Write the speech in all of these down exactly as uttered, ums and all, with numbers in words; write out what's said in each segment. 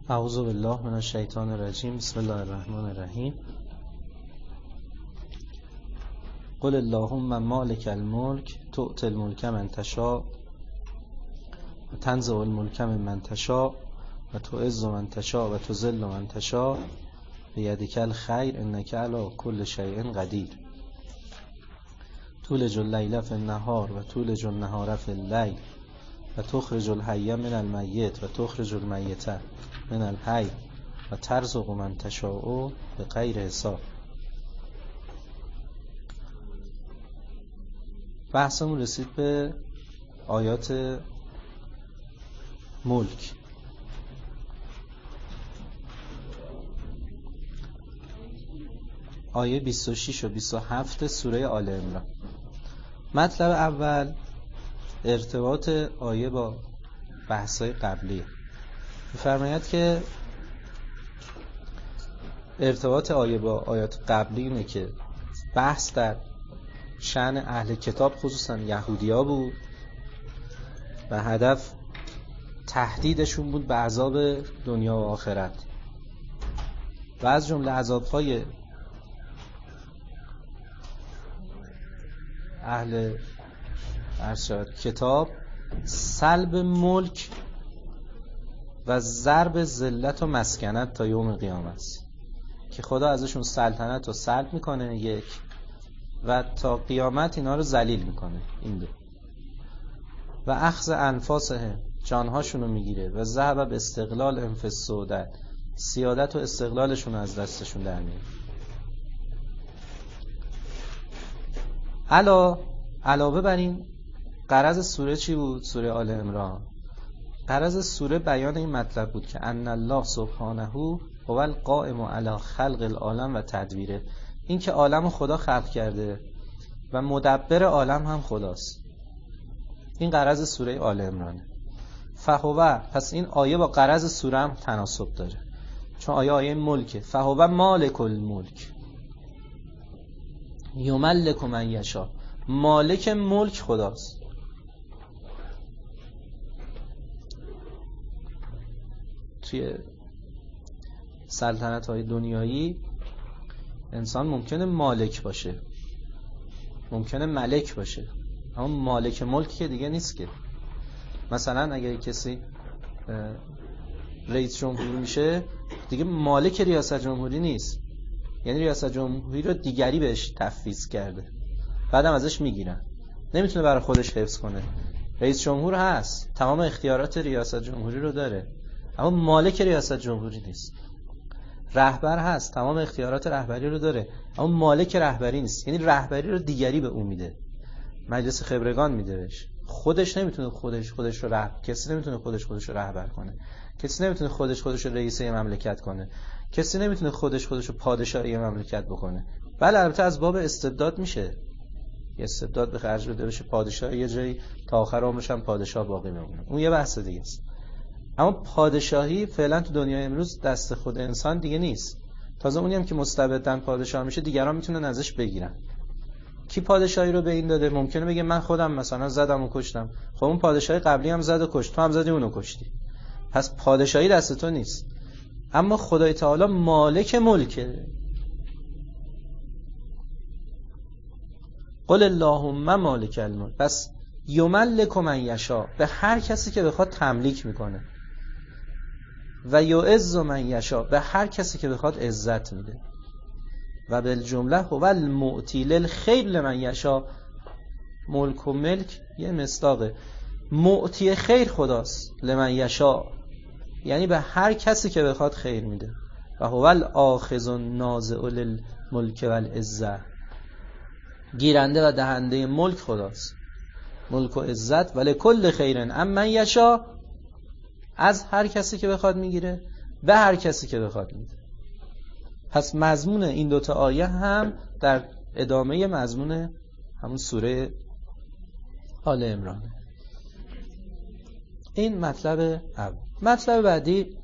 اعوذ بالله من الشیطان الرجیم. بسم الله الرحمن الرحیم. قل اللهم مالک الملک تؤتی الملک من تشاء و تنزع الملک ممن تشاء و تعز من تشاء و تذل من تشاء بیدک الخیر انک علی کل شیء قدیر. تولج اللیل فی النهار و تولج النهار فی اللیل و تخرج الحی من المیت و تخرج المیت من الحی و ترزق من تشاء بغیر حساب. بحثمون رسید به آیات ملک. آیه بیست و شش و بیست و هفت سوره آل عمران. مطلب اول ارتباط آیه با بحث‌های قبلی. می‌فرماید که ارتباط آیه با آیات قبلی اینه که بحث در شأن اهل کتاب خصوصا یهودی‌ها بود و هدف تهدیدشون بود به عذاب دنیا و آخرت و از جمله عذاب‌های اهل ارشاد کتاب سلب ملک و ضرب ذلت و مسکنت تا یوم قیامت است که خدا ازشون سلطنت رو سلب میکنه یک و تا قیامت اینا رو ذلیل میکنه این دو و اخذ انفاسهم جانهاشون رو میگیره و ذهب به استقلال انفس سودت سیادت و استقلالشون از دستشون در میاره. علا علاوه بر این غرض سوره چی بود؟ سوره آل عمران غرض سوره بیان این مطلب بود که ان الله سبحانه هو القائم علی خلق العالم و تدبیره، این که عالم خدا خلق کرده و مدبر عالم هم خداست. این غرض سوره آل عمرانه. فهو، پس این آیه با غرض سوره هم تناسب داره چون آیه آیه ملکه. فهو مالک الملک یملک من یشاء، مالک ملک خداست. توی سلطنت های دنیایی انسان ممکنه مالک باشه، ممکنه ملک باشه، اما مالک ملک که دیگه نیست که. مثلا اگر کسی رئیس جمهور میشه دیگه مالک ریاست جمهوری نیست، یعنی ریاست جمهوری رو دیگری بهش تفویض کرده بعدم ازش میگیرن، نمیتونه برای خودش حفظ کنه. رئیس جمهور هست، تمام اختیارات ریاست جمهوری رو داره اما مالک ریاست جمهوری نیست. رهبر هست، تمام اختیارات رهبری رو داره اما مالک رهبری نیست، یعنی رهبری رو دیگری به اون میده، مجلس خبرگان میده بهش. خودش نمیتونه خودش خودش رو رهبر، کسی نمیتونه خودش خودش رو رهبر کنه، کسی نمیتونه خودش خودش رو رئیس مملکت کنه، کسی نمیتونه خودش خودش رو پادشاه یه مملکت بکنه. بله البته از باب استبداد میشه، یه استبداد به خرج بده بشه پادشاه یه جایی تا آخر عمرش هم پادشاه باقی بمونه، اون یه بحث دیگه است. اما پادشاهی فعلا تو دنیای امروز دست خود انسان دیگه نیست. تازه اونی هم که مستبداً پادشاه میشه دیگران میتونن ازش بگیرن. کی پادشاهی رو به این داده؟ ممکنه بگه من خودم مثلا زدم و کشتم. خب اون پادشاهی قبلی هم زد و کشت، تو هم زدی اونو کشتی، پس پادشاهی دست تو نیست. اما خدای تعالی مالک ملکه. قل اللهم مالک الملک، پس یملک من یشاء، به هر کسی که بخواد تملیک میکنه، و یعز من یشاء، به هر کسی که بخواد عزت میده، و بالجمله هو المعطی للخیر لمن یشاء. ملک و ملک یه مصداقه، معطی خیر خداست، لمن یشاء یعنی به هر کسی که بخواد خیر میده. و هو الاخذ النازع للملک والعزه، گیرنده و دهنده ملک خداست، ملک و عزت. ولی کل خیرن اما یشاء، از هر کسی که بخواد میگیره، به هر کسی که بخواد میده. پس مضمون این دوتا آیه هم در ادامه مضمون همون سوره آل عمران. این مطلب اول. مطلب بعدی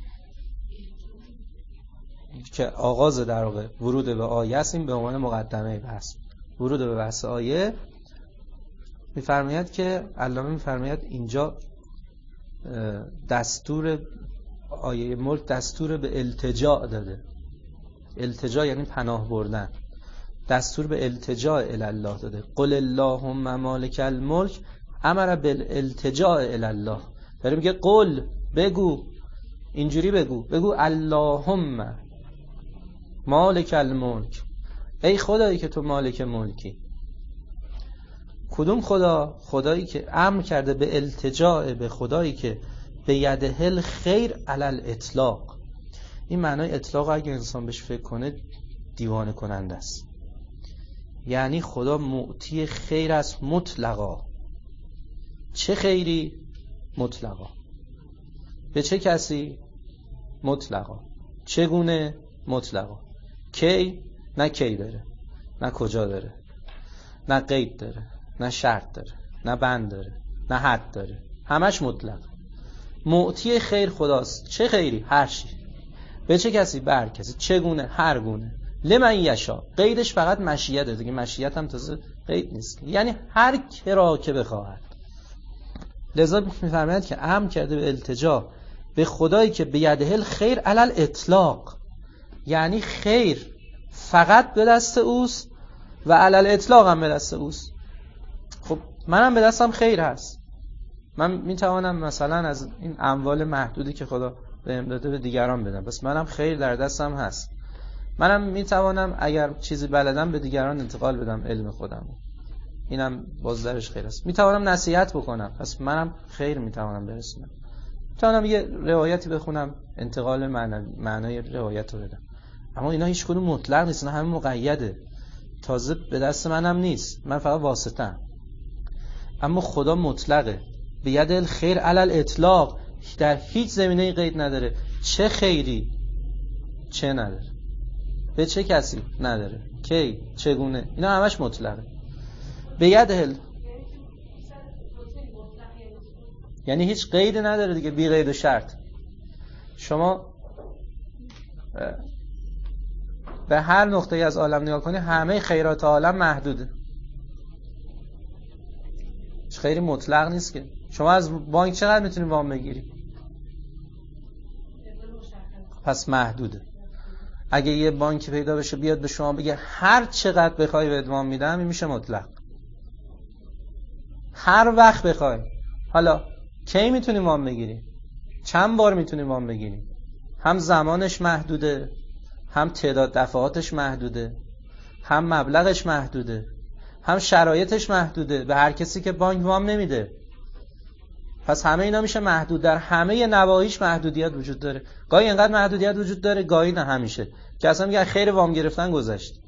که آغاز در واقع ورود به آیه است، این به عنوان مقدمه بحث. ورود به بحث آیه میفرماید که علامه میفرماید اینجا دستور آیه ملک دستور به التجاء داده. التجاء یعنی پناه بردن. دستور به التجاء الی الله داده. قل اللهم مالک الملک امر بالالتجاء الی الله. داره میگه قل، بگو، اینجوری بگو، بگو اللهم مالک الملک، ای خدایی که تو مالک ملکی. کدوم خدا؟ خدایی که امر کرده به التجاء به خدایی که به یده الخیر علی الاطلاق. این معنای اطلاق اگه انسان بهش فکر کنه دیوانه کننده است. یعنی خدا معطی خیر است مطلقا. چه خیری؟ مطلقا. به چه کسی؟ مطلقا. چگونه؟ مطلقا. کی؟ نه کی داره، نه کجا داره، نه قید داره، نه شرط داره، نه بند داره، نه حد داره، همش مطلق. معطی خیر خداست. چه خیری؟ هر چی. به چه کسی؟ بر کسی. چگونه؟ هر گونه. لمن یشا. قیدش فقط مشیته دیگه. مشیت هم تازه قید نیست، یعنی هر کرا که بخواهد. لذا می‌فرماید که امر کرده به التجا به خدایی که به یده الخیر علی الاطلاق، یعنی خیر فقط به دست اوست و علی الاطلاق هم به دست اوست. خب منم به دستم خیر هست. من میتوانم مثلا از این اموال محدودی که خدا بهم داده به دیگران بدم، بس منم خیر در دستم هست. منم میتوانم اگر چیزی بلدم به دیگران انتقال بدم علم خودم، اینم باز درش خیر است. میتوانم نصیحت بکنم، پس منم خیر میتوانم برسونم. میتوانم یه روایتی بخونم، انتقال معنی معنای روایت رو بدم. اما اینا هیچ کدوم مطلق نیست، اینا همه مقیده. تازه به دست منم نیست، من فقط واسطه‌ام. اما خدا مطلقه، به ید الخیر علی الاطلاق، در هیچ زمینه‌ای قید نداره. چه خیری؟ چه نداره. به چه کسی؟ نداره. کی؟ چگونه؟ اینا همش مطلقه. به ید ال یعنی هیچ قید نداره دیگه، بی قید و شرط. شما به هر نقطه‌ای از عالم نگاه کنی، همه خیرات عالم محدوده. هیچ خیری مطلق نیست که. شما از بانک چقدر میتونی وام بگیری؟ پس محدوده. اگه یه بانکی پیدا بشه بیاد به شما بگه هر چقدر بخوای بهت وام میدم، این میشه مطلق. هر وقت بخوای. حالا کی میتونی وام بگیری؟ چند بار میتونی وام بگیری؟ هم زمانش محدوده، هم تعداد دفعاتش محدوده، هم مبلغش محدوده، هم شرایطش محدوده. به هر کسی که بانک وام نمیده. پس همه اینا میشه محدود. در همه نواحیش محدودیت وجود داره. گاهی اینقدر محدودیت وجود داره، گاهی نه همیشه. که اصلا میگن خیر وام گرفتن گذشت.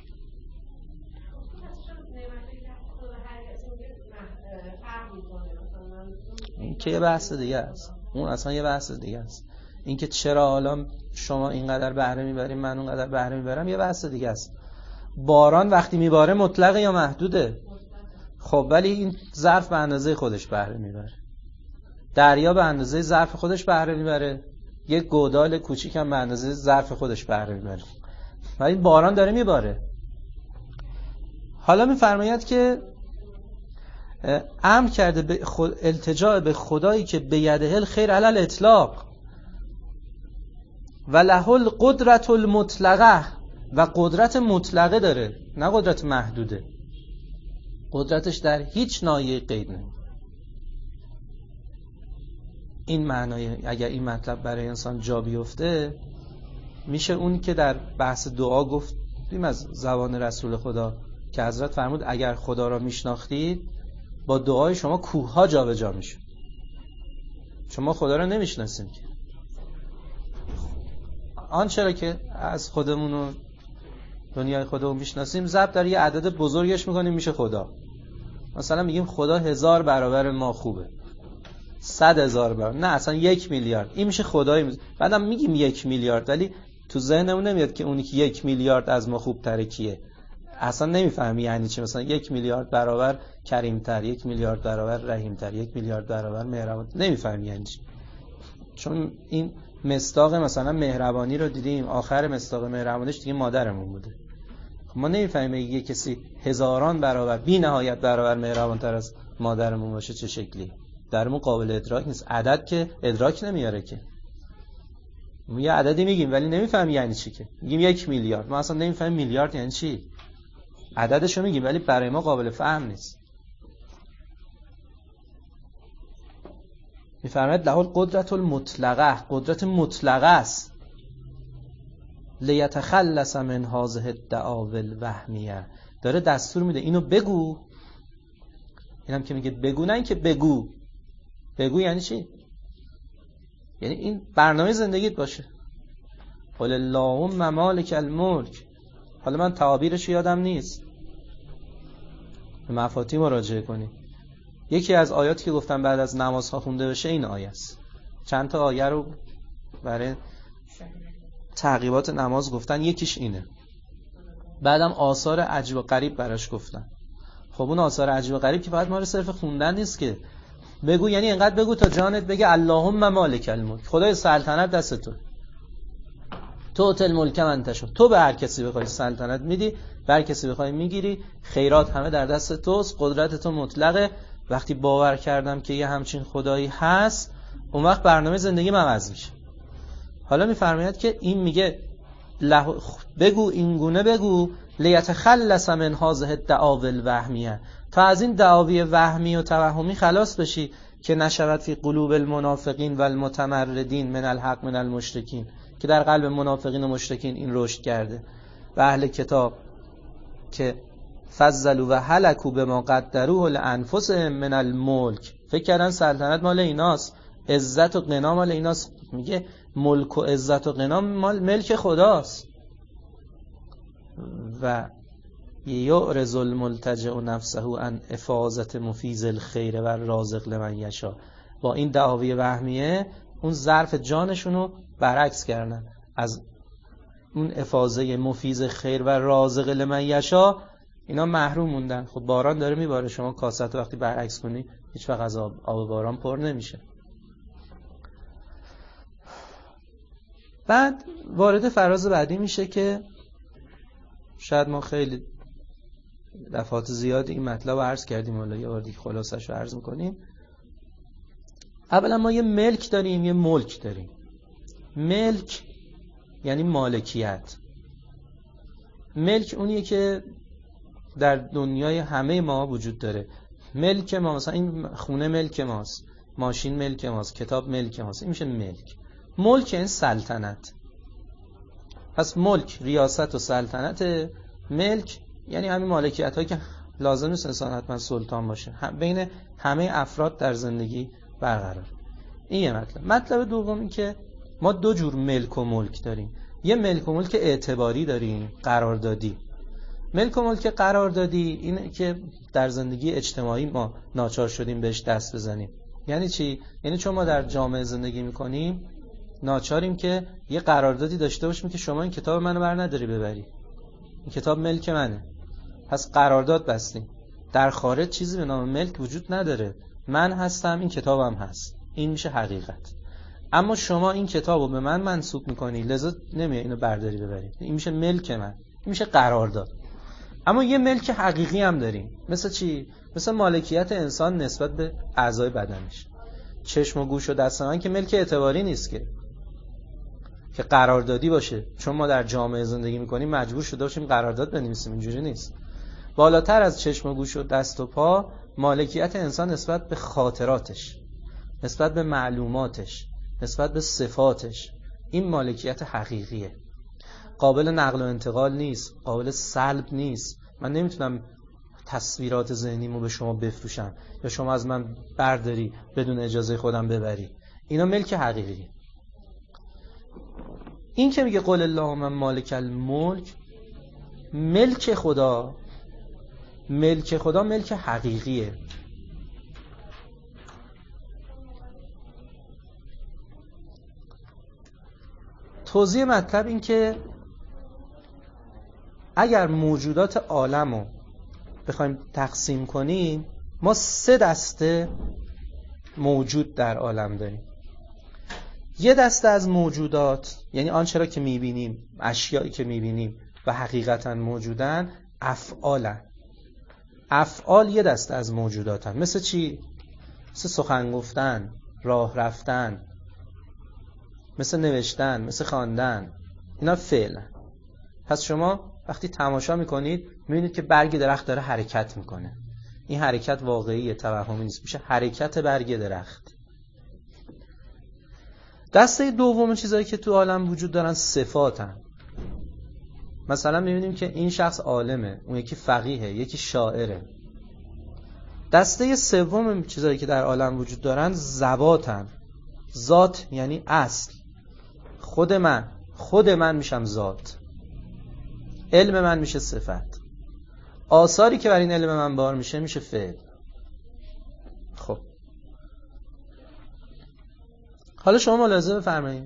این که یه بحث دیگه است. اون اصلا یه بحث دیگه است. این که چرا حالا شما اینقدر بهره میبریم من اونقدر بهره میبرم یه بحث دیگه است. باران وقتی میباره مطلقه یا محدوده؟ خب ولی این ظرف به اندازه خودش بهره میبره. دریا به اندازه ظرف خودش بهره میبره. یک گودال کوچیک هم به اندازه ظرف خودش بهره میبره. ولی باران داره میباره. حالا میفرماید که امر کرده به خود التجاء به خدایی که به یده الخیر علی الاطلاق و له القدرت المطلقه، و قدرت مطلقه داره، نه قدرت محدوده. قدرتش در هیچ ناحیه قید نمیشه. این معنای اگر این مطلب برای انسان جا بیفته، میشه اون که در بحث دعا گفتیم از زبان رسول خدا که حضرت فرمود اگر خدا را میشناختید با دعای شما کوه ها جا به جا میشه. شما خدا را نمیشناسیم که. آن چرا که از خودمون و دنیای خودمون میشناسیم ضرب در یه عدد بزرگش میکنیم میشه خدا. مثلا میگیم خدا هزار برابر ما خوبه، صد هزار برابر، نه اصلا یک میلیارد، این میشه خدای. بعدم میگیم یک میلیارد ولی تو ذهنمون نمیاد که اونی که یک میلیارد از ما خوب تره کیه. اصلا نمیفهمی یعنی چی. مثلا یک میلیارد برابر کریمتر، یک میلیارد برابر رحیمتر، یک میلیارد برابر مهربان، نمیفهمی یعنی چی. چون این مصداق مثلا مهربانی رو دیدیم، آخر مصداق مهربانیش دیگه مادرمون بوده. ما نمیفهمیم یه کسی هزاران برابر بی نهایت برابر مهربانتر از مادرمون باشه چه شکلی. درمون قابل ادراک نیست. عدد که ادراک نمیاره که. یه عددی میگیم ولی نمیفهمی یعنی چی، که میگیم یک میلیارد، ما اصلا نمیفهمیم میلیارد یعنی چی. عددشو میگیم ولی برای ما قابل فهم نیست. میفرماید له القدرت المطلقه، قدرت مطلقه است. لیتخلص من هذه الدعاوی الوهمیه، داره دستور میده اینو بگو. اینم که میگه بگو، نه اینکه بگو. بگو یعنی چی؟ یعنی این برنامه زندگیت باشه. قل اللهم مالک الملک. حالا من تعابیرش یادم نیست، به مفاتی مراجعه کنی. یکی از آیاتی که گفتم بعد از نمازها خونده بشه این آیه است. چند تا آیه رو برای تعقیبات نماز گفتن، یکیش اینه. بعدم آثار عجیب و غریب براش گفتن. خب اون آثار عجیب و غریب که فقط ما رو صرف خوندن نیست که. بگو یعنی اینقدر بگو تا جانت بگه اللهم مالک الملک، خدای سلطنت دست تو. تو تل ملک من تشاء، تو به هر کسی بخوای سلطنت میدی، به هر کسی بخوای میگیری، خیرات همه در دست توست، قدرت تو مطلقه. وقتی باور کردم که یه همچین خدایی هست، اون وقت برنامه زندگی من عوض میشه. حالا میفرماید که این میگه له... بگو این گونه بگو لیتخلص من هذه الدعاوی الوهمیه، تا از این دعاوی وهمی و توهمی خلاص بشی، که نشود فی قلوب المنافقین و المتمردین من الحق من المشرکین، که در قلب منافقین و مشرکین این رشد کرده. و اهل کتاب که فضلوا و هلکوا بما قدروه لانفسهم من الملک، فکر کردن سلطنت مال ایناست، عزت و غنا مال ایناست. میگه ملک و عزت و غنا مال ملک خداست. و یعرض الملتجئ نفسه عن افاضه مفیض الخیر و رازق لمن یشاء. با این دعاوی وهمیه اون ظرف جانشونو برعکس کردن، از اون افاضه مفیض خیر و رازق لمن یشاء اینا محروم موندن. خب باران داره میباره، شما کاست وقتی برعکس کنی هیچ وقت از آب, آب باران پر نمیشه. بعد وارد فراز بعدی میشه که شاید ما خیلی دفعات زیادی این مطلب رو عرض کردیم، حالا یه بار دیگه خلاصش رو عرض میکنیم. اولا ما یه ملک داریم، یه ملک داریم. ملک یعنی مالکیت. ملک اونیه که در دنیای همه ما وجود داره. ملک ما، مثلا این خونه ملک ماست، ماشین ملک ماست، کتاب ملک ماست، این میشه ملک. ملک یعنی سلطنت. پس ملک ریاست و سلطنت. ملک یعنی همین مالکیت هایی که لازم نیست انسان حتما سلطان باشه، هم بین همه افراد در زندگی برقرار. این یه مطلب. مطلب دوم این که ما دو جور ملک و ملک داریم. یه ملک و ملک اعتباری داریم، قراردادی. ملک و ملک قراردادی اینه که در زندگی اجتماعی ما ناچار شدیم بهش دست بزنیم. یعنی چی؟ یعنی چون ما در جامعه زندگی میکنیم ناچاریم که یه قراردادی داشته باشیم که شما این کتاب منو بر نداری ببری، این کتاب ملک منه. پس قرارداد بستیم. در خارج چیزی به نام ملک وجود نداره. من هستم، این کتابم هست. این میشه حقیقت. اما شما این کتابو به من منسوب میکنی، لذا نمیای اینو برداری ببری. این میشه ملک من. این میشه قرارداد. اما یه ملک حقیقی هم داریم. مثل چی؟ مثل مالکیت انسان نسبت به اعضای بدنش. چشم و گوش و دست من که ملک اعتباری نیست که که قراردادی باشه. چون ما در جامعه زندگی میکنیم مجبور شده باشیم قرارداد بنویسیم. اینجوری نیست. بالاتر از چشم و گوش و دست و پا مالکیت انسان نسبت به خاطراتش، نسبت به معلوماتش، نسبت به صفاتش، این مالکیت حقیقیه. قابل نقل و انتقال نیست، قابل سلب نیست. من نمیتونم تصویرات ذهنیمو به شما بفروشم یا شما از من برداری بدون اجازه خودم ببری. اینا ملک حقیقیه. این که میگه قل اللهم مالک الملک، ملک خدا، ملک خدا ملک حقیقیه. توضیح مطلب این که اگر موجودات عالمو بخوایم تقسیم کنیم، ما سه دسته موجود در عالم داریم. یه دسته از موجودات، یعنی آنچه را که میبینیم، اشیایی که میبینیم و حقیقتا موجودن، افعالن. افعال یه دسته از موجوداتن. مثل چی؟ مثل سخن گفتن، راه رفتن، مثل نوشتن، مثل خواندن، اینا فعلن. پس شما وقتی تماشا میکنید میبینید که برگ درخت داره حرکت میکنه. این حرکت واقعیه، توهمی نیست، میشه حرکت برگ درخت. دسته دوم چیزایی که تو عالم وجود دارن صفاتن. مثلا میبینیم که این شخص عالمه، اون یکی فقیهه، یکی شاعره. دسته سوم چیزایی که در عالم وجود دارن ذواتن. ذات یعنی اصل. خود من، خود من میشم ذات. علم من میشه صفت. آثاری که بر این علم من بار میشه میشه فعل. خب حالا شما ملاحظه بفرمایید،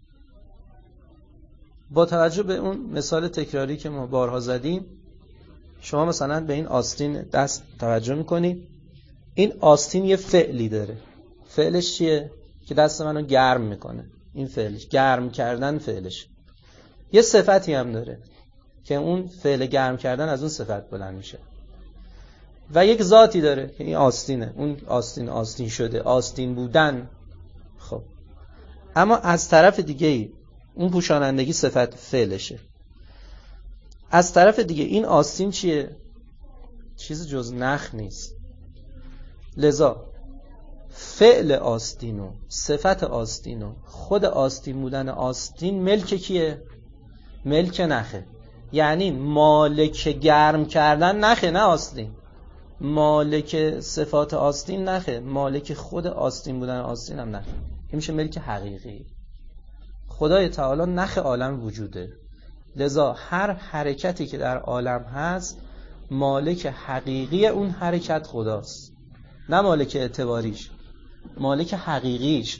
با توجه به اون مثال تکراری که ما بارها زدیم، شما مثلا به این آستین دست توجه میکنید. این آستین یه فعلی داره. فعلش چیه؟ که دست منو گرم میکنه. این فعلش، گرم کردن فعلش. یه صفتی هم داره که اون فعل گرم کردن از اون صفت بلند میشه. و یک ذاتی داره که این آستینه. اون آستین آستین شده، آستین بودن. خب اما از طرف دیگه ای اون پوشانندگی صفت فعلشه. از طرف دیگه این آستین چیه؟ چیز جز نخ نیست. لذا فعل آستینو، صفت آستینو، خود آستین بودن آستین ملک کیه؟ ملک نخه. یعنی مالک گرم کردن نخه، نه آستین. مالک صفات آستین نخه، مالک خود آستین بودن آستین هم نخه. این میشه ملک حقیقی. خدای تعالی نخ عالم وجوده. لذا هر حرکتی که در عالم هست مالک حقیقی اون حرکت خداست، نه مالک اعتباریش، مالک حقیقیش.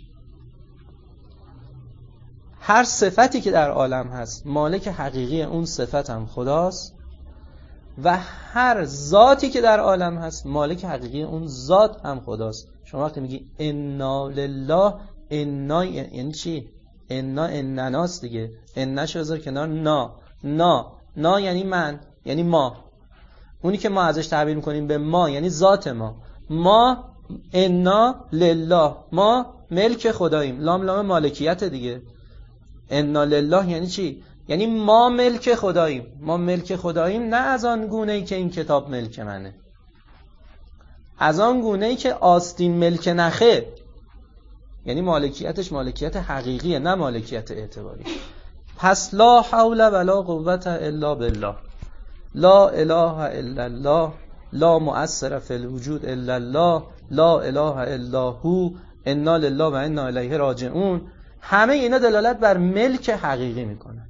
هر صفتی که در عالم هست مالک حقیقی اون صفت هم خداست و هر ذاتی که در عالم هست مالک حقیقی اون ذات هم خداست. شما وقتی میگی انا لله، انا یعنی چی؟ انا انناست دیگه. انش بذار کنار، نا نا نا یعنی من، یعنی ما. اونی که ما ازش تعبیر میکنیم به ما یعنی ذات ما. ما انا لله، ما ملک خداییم. لام لام مالکیت دیگه. انا لله یعنی چی؟ یعنی ما ملک خداییم. ما ملک خداییم نه از آن گونه‌ای که این کتاب ملک منه، از آن گونه‌ای که آستین ملک نخه. یعنی مالکیتش مالکیت حقیقیه، نه مالکیت اعتباری. پس لا حول ولا قوت الا بالله، لا اله الا الله، لا مؤثر فی الوجود الا الله، لا اله الا هو، انا لله و انا الیه راجعون. همه اینا دلالت بر ملک حقیقی میکنن.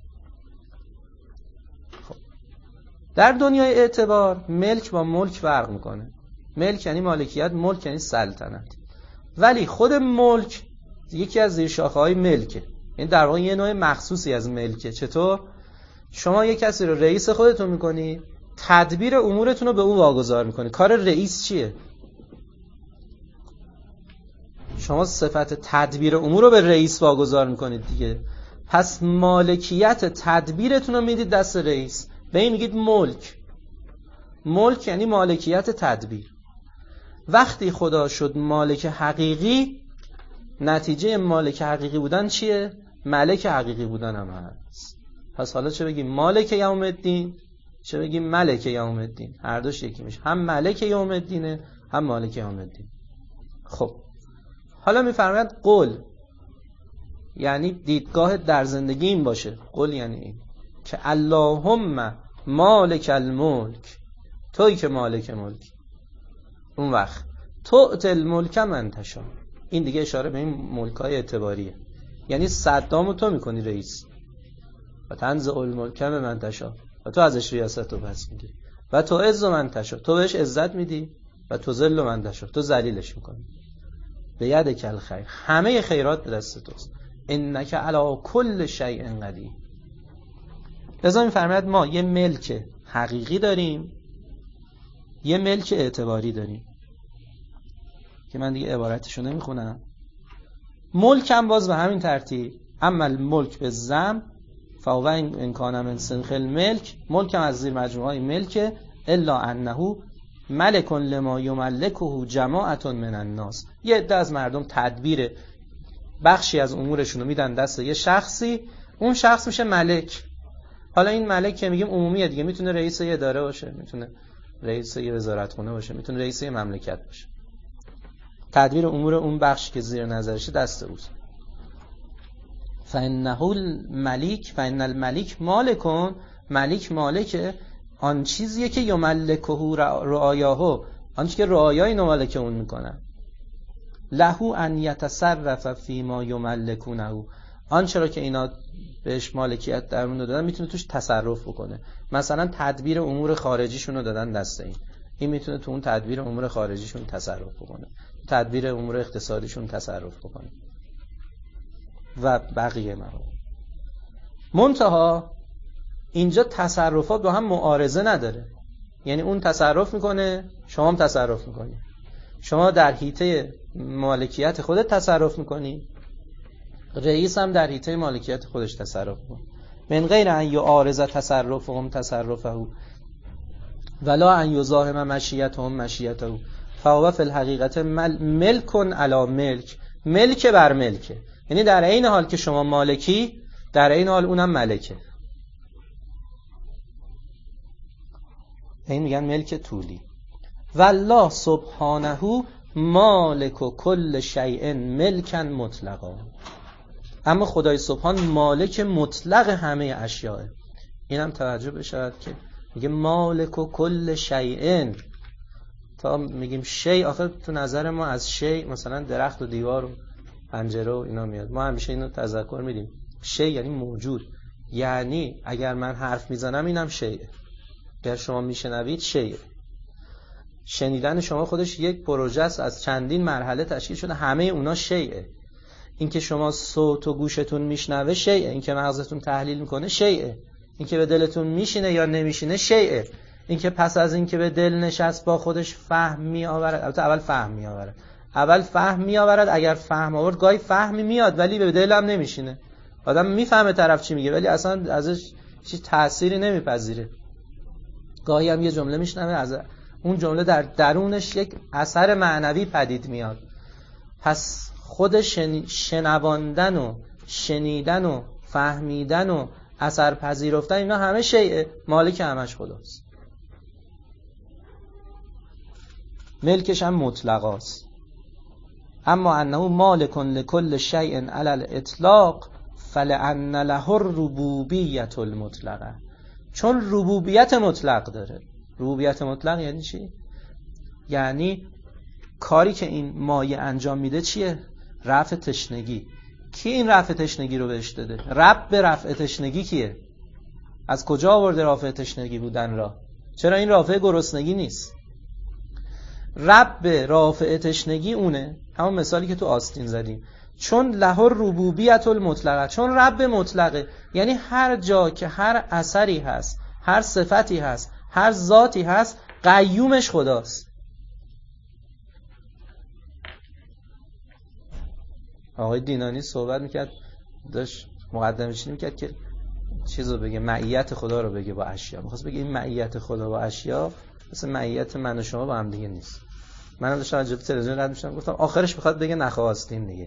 خب در دنیای اعتبار ملک با ملک فرق میکنه. ملک یعنی مالکیت، ملک یعنی سلطنت. ولی خود ملک یکی از زیر شاخه‌های ملکه. این در واقع یه نوع مخصوصی از ملکه. چطور؟ شما یک کسی رو رئیس خودتون میکنی، تدبیر امورتون رو به اون واگذار میکنی. کار رئیس چیه؟ شما صفت تدبیر امور رو به رئیس واگذار میکنید دیگه. پس مالکیت تدبیرتون رو میدید دست رئیس، به این میگید ملک. ملک یعنی مالکیت تدبیر. وقتی خدا شد مالک حقیقی، نتیجه مالک حقیقی بودن چیه؟ ملک حقیقی بودن هم هست. پس حالا چه بگیم مالک یوم الدین، چه بگیم ملک یوم الدین؟ هر دوش یکی میشه، هم ملک یوم الدینه هم مالک یوم الدین. خب حالا میفرماید قل، یعنی دیدگاه در زندگی این باشه. قل یعنی این که اللهم مالک الملک، تویی که مالک ملک. اون وقت تؤتی الملک من تشاء، این دیگه اشاره به این ملکای اعتباریه. یعنی صدامو تو میکنی رئیس و تنزع الملک من تشاء، و تو ازش ریاست رو پس میگیری. و تو عز من تشاء، تو بهش عزت میدی. و تو ذل من تشاء، تو ذلیلش میکنی. به یدک الخیر، همه خیرات به دست توست. انک علی کل شیء قدیر. لذا میفرماید ما یه ملک حقیقی داریم، یه ملک اعتباری داریم که من دیگه عبارتشو نمیخونم. ملک هم باز به همین ترتیب. اما الملک به زم فهو ان کان من سنخ الملک، ملک هم از زیر مجموعه ملک. الا انه ملک لما یملکه جماعت من الناس، یه عده از مردم تدبیر بخشی از امورشون رو میدن دست یه شخصی، اون شخص میشه ملک. حالا این ملک که میگیم عمومیه دیگه، میتونه رئیس یه اداره باشه، میتونه رئیس یه وزارتخونه باشه، میتونه رئیس یه مملکت باشه. تدبیر امور اون بخشی که زیر نظرشه دست اوست. فإنه الملک فإن الملک مالکون، ملک مالکه آن چیزیه که یملکه رعایاه، آن چیزی که رعایای اینو مالک اون میکنن. له ان یتصرف فیما یملکونه، آن چرا که اینا بهش مالکیت در اون دادن میتونه توش تصرف بکنه. مثلا تدبیر امور خارجیشون رو دادن دست این، این میتونه تو اون تدبیر امور خارجیشون تصرف بکنه، تدبیر امور اقتصادیشون تصرف بکنه و بقیه موارد. منتها اینجا تصرفات با هم معارضه نداره، یعنی اون تصرف میکنه شما هم تصرف میکنی، شما در حیطه مالکیت خودت تصرف میکنی، رئیس هم در حیطه مالکیت خودش تصرف میکنه. من غیر ان یعارض تصرفهم تصرفه ولا ان یزاحم مشیتهم مشیته فهو فی الحقیقت ملک علی ملک، ملک بر ملکه، یعنی در این حال که شما مالکی در این حال اونم ملکه. این میگن ملک طولی. والله سبحانه مالک کل شیء ملکا مطلقا، اما خدای سبحان مالک مطلق همه اشیاء. اینم توجه بشود که میگه مالک کل شیء، تا میگیم شیء آخر تو نظر ما از شیء مثلا درخت و دیوار و پنجره و اینا میاد، ما همیشه اینو تذکر میدیم شیء یعنی موجود، یعنی اگر من حرف میزنم اینم شیء، اگر شما میشنوید شیء. شنیدن شما خودش یک پروژه است از چندین مرحله تشکیل شده، همه اونا شیء. این که شما صوت و گوشتون میشنوه شیء، این که مغزتون تحلیل میکنه شیء، این که به دلتون میشینه یا نمیشینه شیء، این که پس از این که به دل نشست با خودش فهم میآورد، البته اول فهم میآورد اول فهم میآورد اگر فهم آورد گاهی فهمی میاد ولی به دل هم نمیشینه، آدم میفهمه طرف چی میگه ولی اصلا ازش چیز تأثیری نمیپذیره. گاهی هم یه جمله میشنوه از اون جمله در درونش یک اثر معنوی پدید میاد. پس خود شن... شنواندن و شنیدن و فهمیدن و اثر پذیرفتن اینا همه شیء، مالک همش خداست. ملکش هم مطلقاست. اما انه مالک لکل شیء علی الاطلاق فلان له الربوبیت المطلقه، چون ربوبیت مطلق داره. ربوبیت مطلق یعنی چی؟ یعنی کاری که این مایه انجام میده چیه؟ رفع تشنگی. کی این رفع تشنگی رو بهش داده؟ رب به رفع تشنگی کیه؟ از کجا آورده رافع تشنگی بودن را؟ چرا این رافع گرسنگی نیست؟ رب به رافع تشنگی اونه، همون مثالی که تو آستین زدیم. چون له الربوبیت المطلقه، چون رب مطلقه، یعنی هر جا که هر اثری هست، هر صفتی هست، هر ذاتی هست، قیومش خداست. آقای دینانی صحبت میکرد، داشت مقدمه چینی میکرد که چیزو بگه، معیت خدا رو بگه با اشیا. میخواست بگه این معیت خدا با اشیا مثل معیت من و شما با هم دیگه نیست. منم داشتم از جلوی تلویزیون رد میشدم، گفتم آخرش میخواد بگه نخواستین دیگه.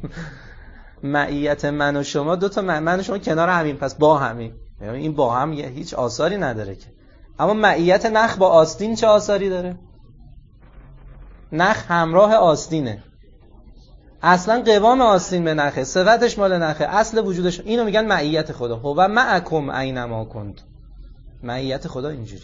معیت من و شما دو تا من و شما کنار همین، پس با همین، یعنی این با هم هیچ آثاری نداره که. اما معیت نخ با آستین چه آثاری داره؟ نخ همراه آستینه، اصلا قوام آستین به نخه، صفتش مال نخه، اصل وجودش. اینو میگن معیت خدا. هو معکم اینما کنت. معیت خدا اینجوری.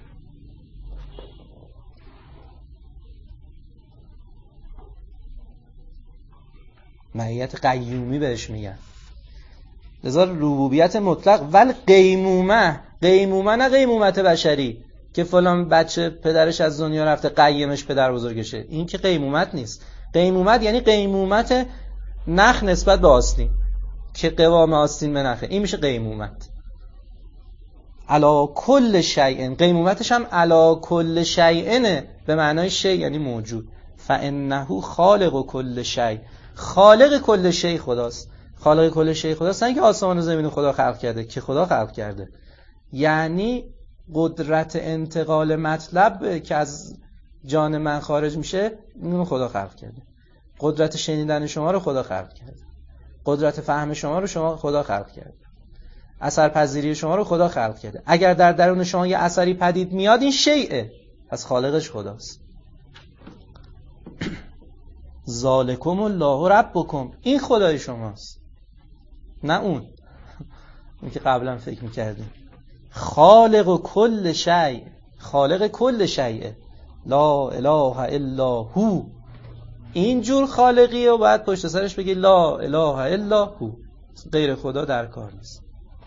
معیت قیومی بهش میگن. لذا ربوبیت مطلق. ولی قیمومه، قیمومه نه قیمومت بشری که فلان بچه پدرش از دنیا رفته قیمش پدر بزرگشه، این که قیمومت نیست. قیمومت یعنی قیمومت نخ نسبت به آستین، که قوام آستین به نخه، این میشه قیمومت. علا کل شیء، قیمومتش هم علا کل شیء به معنای شیء یعنی موجود. فانه خالق کل شیء، خالق کل شیء خداست. خالق کل شیء خداست، نه که آسمان و زمین خدا خلق کرده، که خدا خلق کرده. یعنی قدرت انتقال مطلب که از جان من خارج میشه، اینو خدا خلق کرده. قدرت شنیدن شما رو خدا خلق کرده. قدرت فهم شما رو شما خدا خلق کرده، اثر پذیری شما رو خدا خلق کرده. اگر در درون شما یه اثری پدید میاد این شیئه، پس خالقش خداست. ذالکم الله ربکم، این خدای شماست نه اون اون که قبلا فکر میکردیم. خالق کل شیء، خالق کل شیء، لا اله الا هو. اینجور خالقیه و بعد پشت سرش بگی لا اله الا هو، غیر خدا در کار نیست.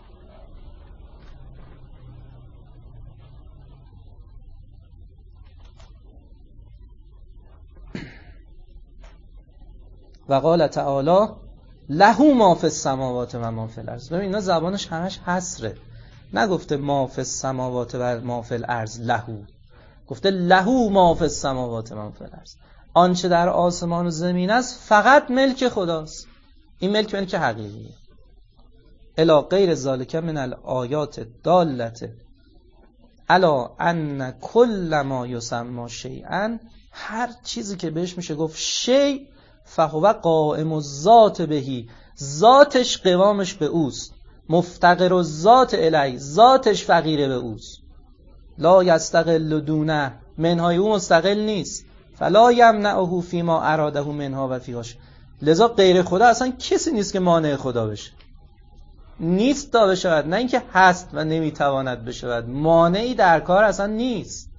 و قال تعالی له ما فی السماوات و ما فی الارض. ببین اینا زبانش همش حصره، نگفته ما فی السماوات و ما فی الارض له، گفته له ما فی السماوات و ما فی الارض. آنچه در آسمان و زمین است فقط ملک خداست. این ملک ملک حقیقیه. الا غیر ذالک من الآیات الدالة الا ان کل ما یسمى شیئا، هر چیزی که بهش میشه گفت شیء، فهو قائم الذات بهی، ذاتش قوامش به اوست، مفتقر الذات الی، ذاتش فقیره به اوست. لا یستقل دونه، منهای او مستقل نیست. فلا یمنعه فیما اراده منها و فیهاش، لذا غیر خدا اصلا کسی نیست که مانع خدا بشه. نیست تا بشود، نه اینکه هست و نمیتواند بشود، مانعی در کار اصلا نیست.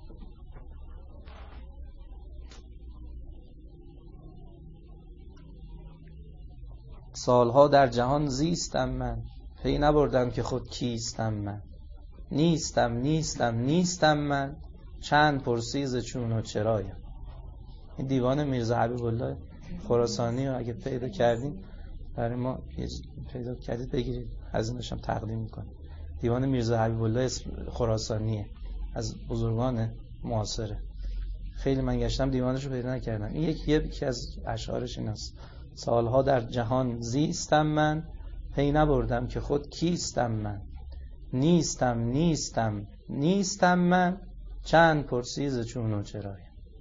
سالها در جهان زیستم من، پی نبردم که خود کیستم من. نیستم نیستم نیستم من، چند پرسیز چون و چرایم. این دیوان میرزا حبیب الله خراسانی رو اگه پیدا کردین برای ما پیدا کردید بگیرید، هزینه‌اش هم تقدیم میکنم. دیوان میرزا حبیب الله خراسانیه، از بزرگان معاصره. خیلی من گشتم دیوانش رو پیدا نکردم. این یکی یکی از اشعارش این است: سالها در جهان زیستم من، پی نبردم که خود کیستم من. نیستم نیستم نیستم من، چند پرسیز چون و چرای.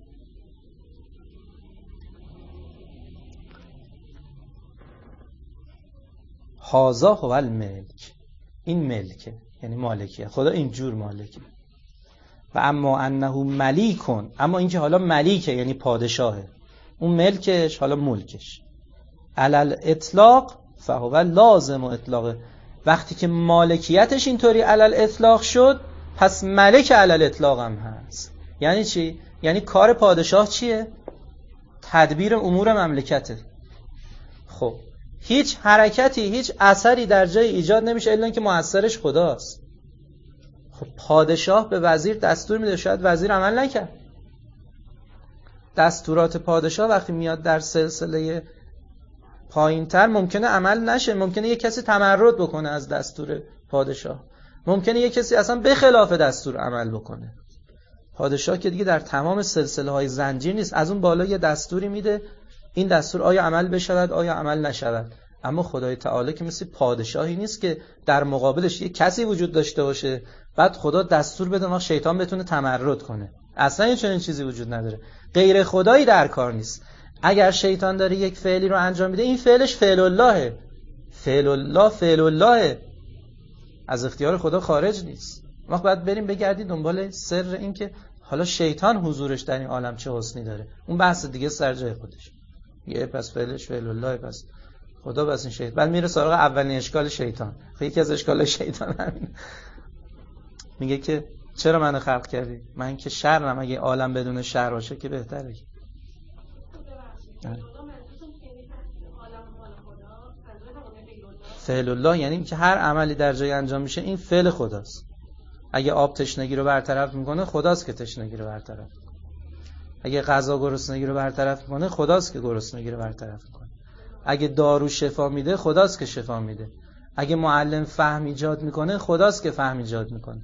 هازا هو الملک، این ملکه، یعنی مالکیه. خدا اینجور مالکه. و اما انه ملیکون، اما اینکه حالا ملیکه یعنی پادشاهه، اون ملکش حالا ملکش. علل اطلاق فهو لازم و اطلاقه، وقتی که مالکیتش اینطوری علل اطلاق شد پس ملک علل اطلاق هم هست. یعنی چی؟ یعنی کار پادشاه چیه؟ تدبیر امور مملکته. خب هیچ حرکتی، هیچ اثری در جای ایجاد نمیشه الا اینکه مؤثرش خداست. خب پادشاه به وزیر دستور میده، شاید وزیر عمل نکرد. دستورات پادشاه وقتی میاد در سلسله پایینتر ممکنه عمل نشه، ممکنه یک کسی تمرد بکنه از دستور پادشاه، ممکنه یک کسی اصلا به خلاف دستور عمل بکنه. پادشاه که دیگه در تمام سلسله های زنجیر نیست، از اون بالا یه دستوری میده، این دستور آیا عمل بشود آیا عمل نشود. اما خدای تعالی که مثل پادشاهی نیست که در مقابلش یه کسی وجود داشته باشه بعد خدا دستور بده ما شیطان بتونه تمرد کنه. اصلا این چنین چیزی وجود نداره. غیر خدایی در کار نیست. اگر شیطان داره یک فعلی رو انجام میده این فعلش فعل اللهه. فعل الله فعل اللهه، از اختیار خدا خارج نیست. ما باید بریم بگردیم دنبال سر این که حالا شیطان حضورش در این عالم چه حسنی داره. اون بحث دیگه سر جای خودش. یه پس فعلش فعل الله، پس خدا بس این شیطان. بعد میره سراغ اولین اشکال شیطان. خب یکی از اشکال شیطان همین. میگه که چرا منو خلق کردی؟ من که شرم، اگه عالم بدون شر باشه که بهتره. فعل الله یعنی که هر عملی در جای انجام میشه این فعل خداست. اگه آب تشنگی رو برطرف میکنه خداست که تشنگی رو برطرف میکنه. اگه غذا گرسنگی رو برطرف میکنه خداست که گرسنگی رو برطرف میکنه. اگه دارو شفا میده خداست که شفا میده. اگه معلم فهم ایجاد میکنه خداست که فهم ایجاد میکنه.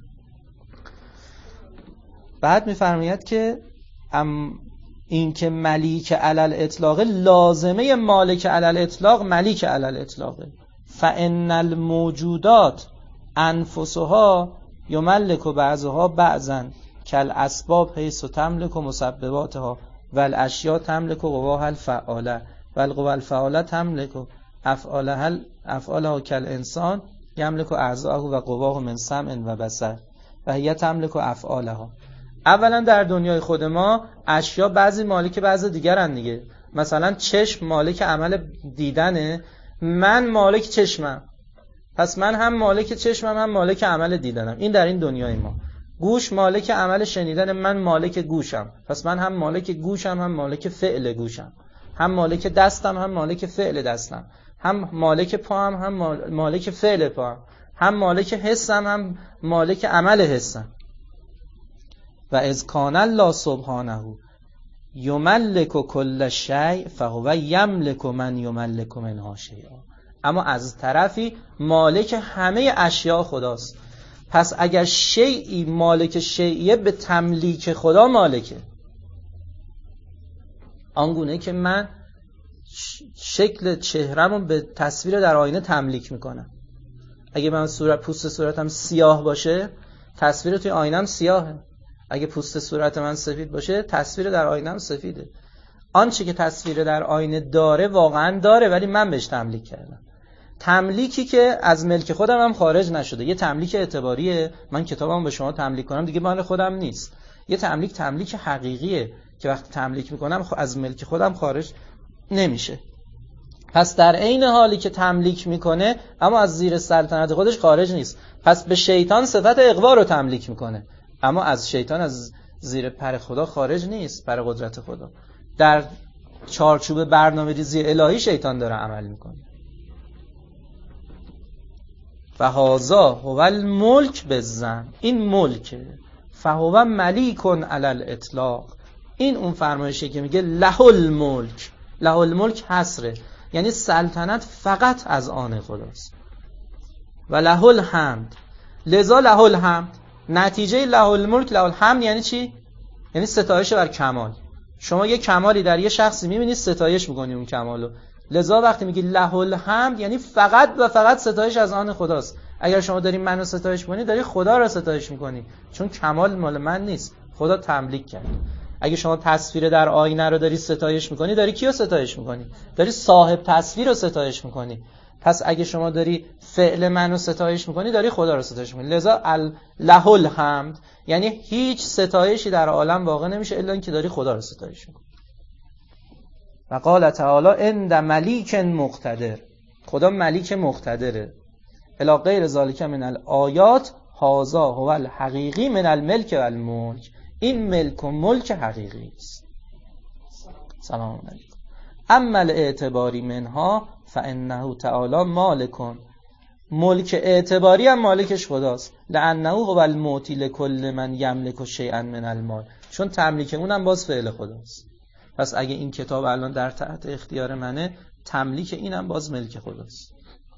بعد میفرماید که ام این که ملیک علل اطلاق لازمه مالک علل اطلاق ملیک علل اطلاقه. فان الموجودات انفسها یملک بعضها بعضا کل اسباب حیث تملک مسبباتها والاشیاء تملک قواها الفعاله والقوا الفعاله تملک افعاله افعاله کل انسان یملک اعضاءه و قواه من سمع و بصر و هی تملک افعالها. اولا در دنیای خود ما اشیا بعضی مالک بعضی دیگرن دیگه. مثلا چشم مالک عمل دیدنه، من مالک چشمم، پس من هم مالک چشمم هم مالک عمل دیدنم. این در این دنیای ما. گوش مالک عمل شنیدن، من مالک گوشم، پس من هم مالک گوشم هم مالک فعل گوشم، هم مالک دستم هم مالک فعل دستم، هم مالک پاهم هم مالک فعل پاهم، هم مالک حسم هم مالک عمل حسم. و اذ کان الله سبحانه یملک کل شیء فهو یملک من یملک منها شیئا. اما از طرفی مالک همه اشیاء خداست. پس اگر شیئی مالک شیئیه به تملیک خدا مالکه. آنگونه که من شکل چهره‌مو به تصویر در آینه تملیک میکنم. اگه من صورت پوست صورتم سیاه باشه، تصویر توی آینه‌ام سیاهه. اگه پوست صورت من سفید باشه، تصویر در آینه‌ام سفیده. آنچه که تصویر در آینه داره واقعا داره، ولی من بهش تملیک کردم. تملیکی که از ملک خودم هم خارج نشده. یه تملیک اعتباریه، من کتابم به شما تملیک کنم دیگه مال خودم نیست. یه تملیک تملیک حقیقیه که وقتی تملیک میکنم از ملک خودم خارج نمیشه. پس در عین حالی که تملیک میکنه اما از زیر سلطنت خودش خارج نیست. پس به شیطان صفت اغوا رو تملیک میکنه، اما از شیطان از زیر پر خدا خارج نیست، پر قدرت خدا. در چارچوب برنامه‌ریزی الهی شیطان داره عمل میکنه. و هذا هو الملک بالزعم، این ملکه. فهو ملیک علی الاطلاق، این اون فرمایشه که میگه له الملک. له الملک حصره، یعنی سلطنت فقط از آن خداست. و له الحمد، لذا له الحمد، نتیجه له الملک له الحمد یعنی چی؟ یعنی ستایش بر کمال. شما یه کمالی در یه شخصی میبینید، ستایش میکنی اون کمالو. لذا وقتی میگی له الحمد یعنی فقط و فقط ستایش از آن خداست. اگر شما داری منو ستایش میکنی، داری خدا رو ستایش میکنی، چون کمال مال من نیست، خدا تملیک کرد. اگه شما تصویر در آینه رو داری ستایش میکنی، داری کیو ستایش میکنی؟ داری صاحب تصویر رو ستایش میکنی. پس اگه شما داری فعل منو ستایش میکنی، داری خدا رو ستایش میکنی. لذا له الحمد یعنی هیچ ستایشی در عالم واقع نمیشه الا اینکه داری خدا رو ستایش میکنی. و قال تعالی عند ملیک مقتدر، خدا ملیک مقتدره. الی غیر ذالک من الآیات هذا هو الحقیقی من الملک و الملک، این ملک و ملک حقیقی است. سلام علیکم. اما الاعتباری منها فانه تعالی مالک، ملک اعتباری هم مالکش خداست. لانه هو المعطی لكل من یملک شیئا من المال، چون تملیک اونم باز فعل خداست. پس اگه این کتاب الان در تحت اختیار منه، تملیک اینم باز ملک خداست.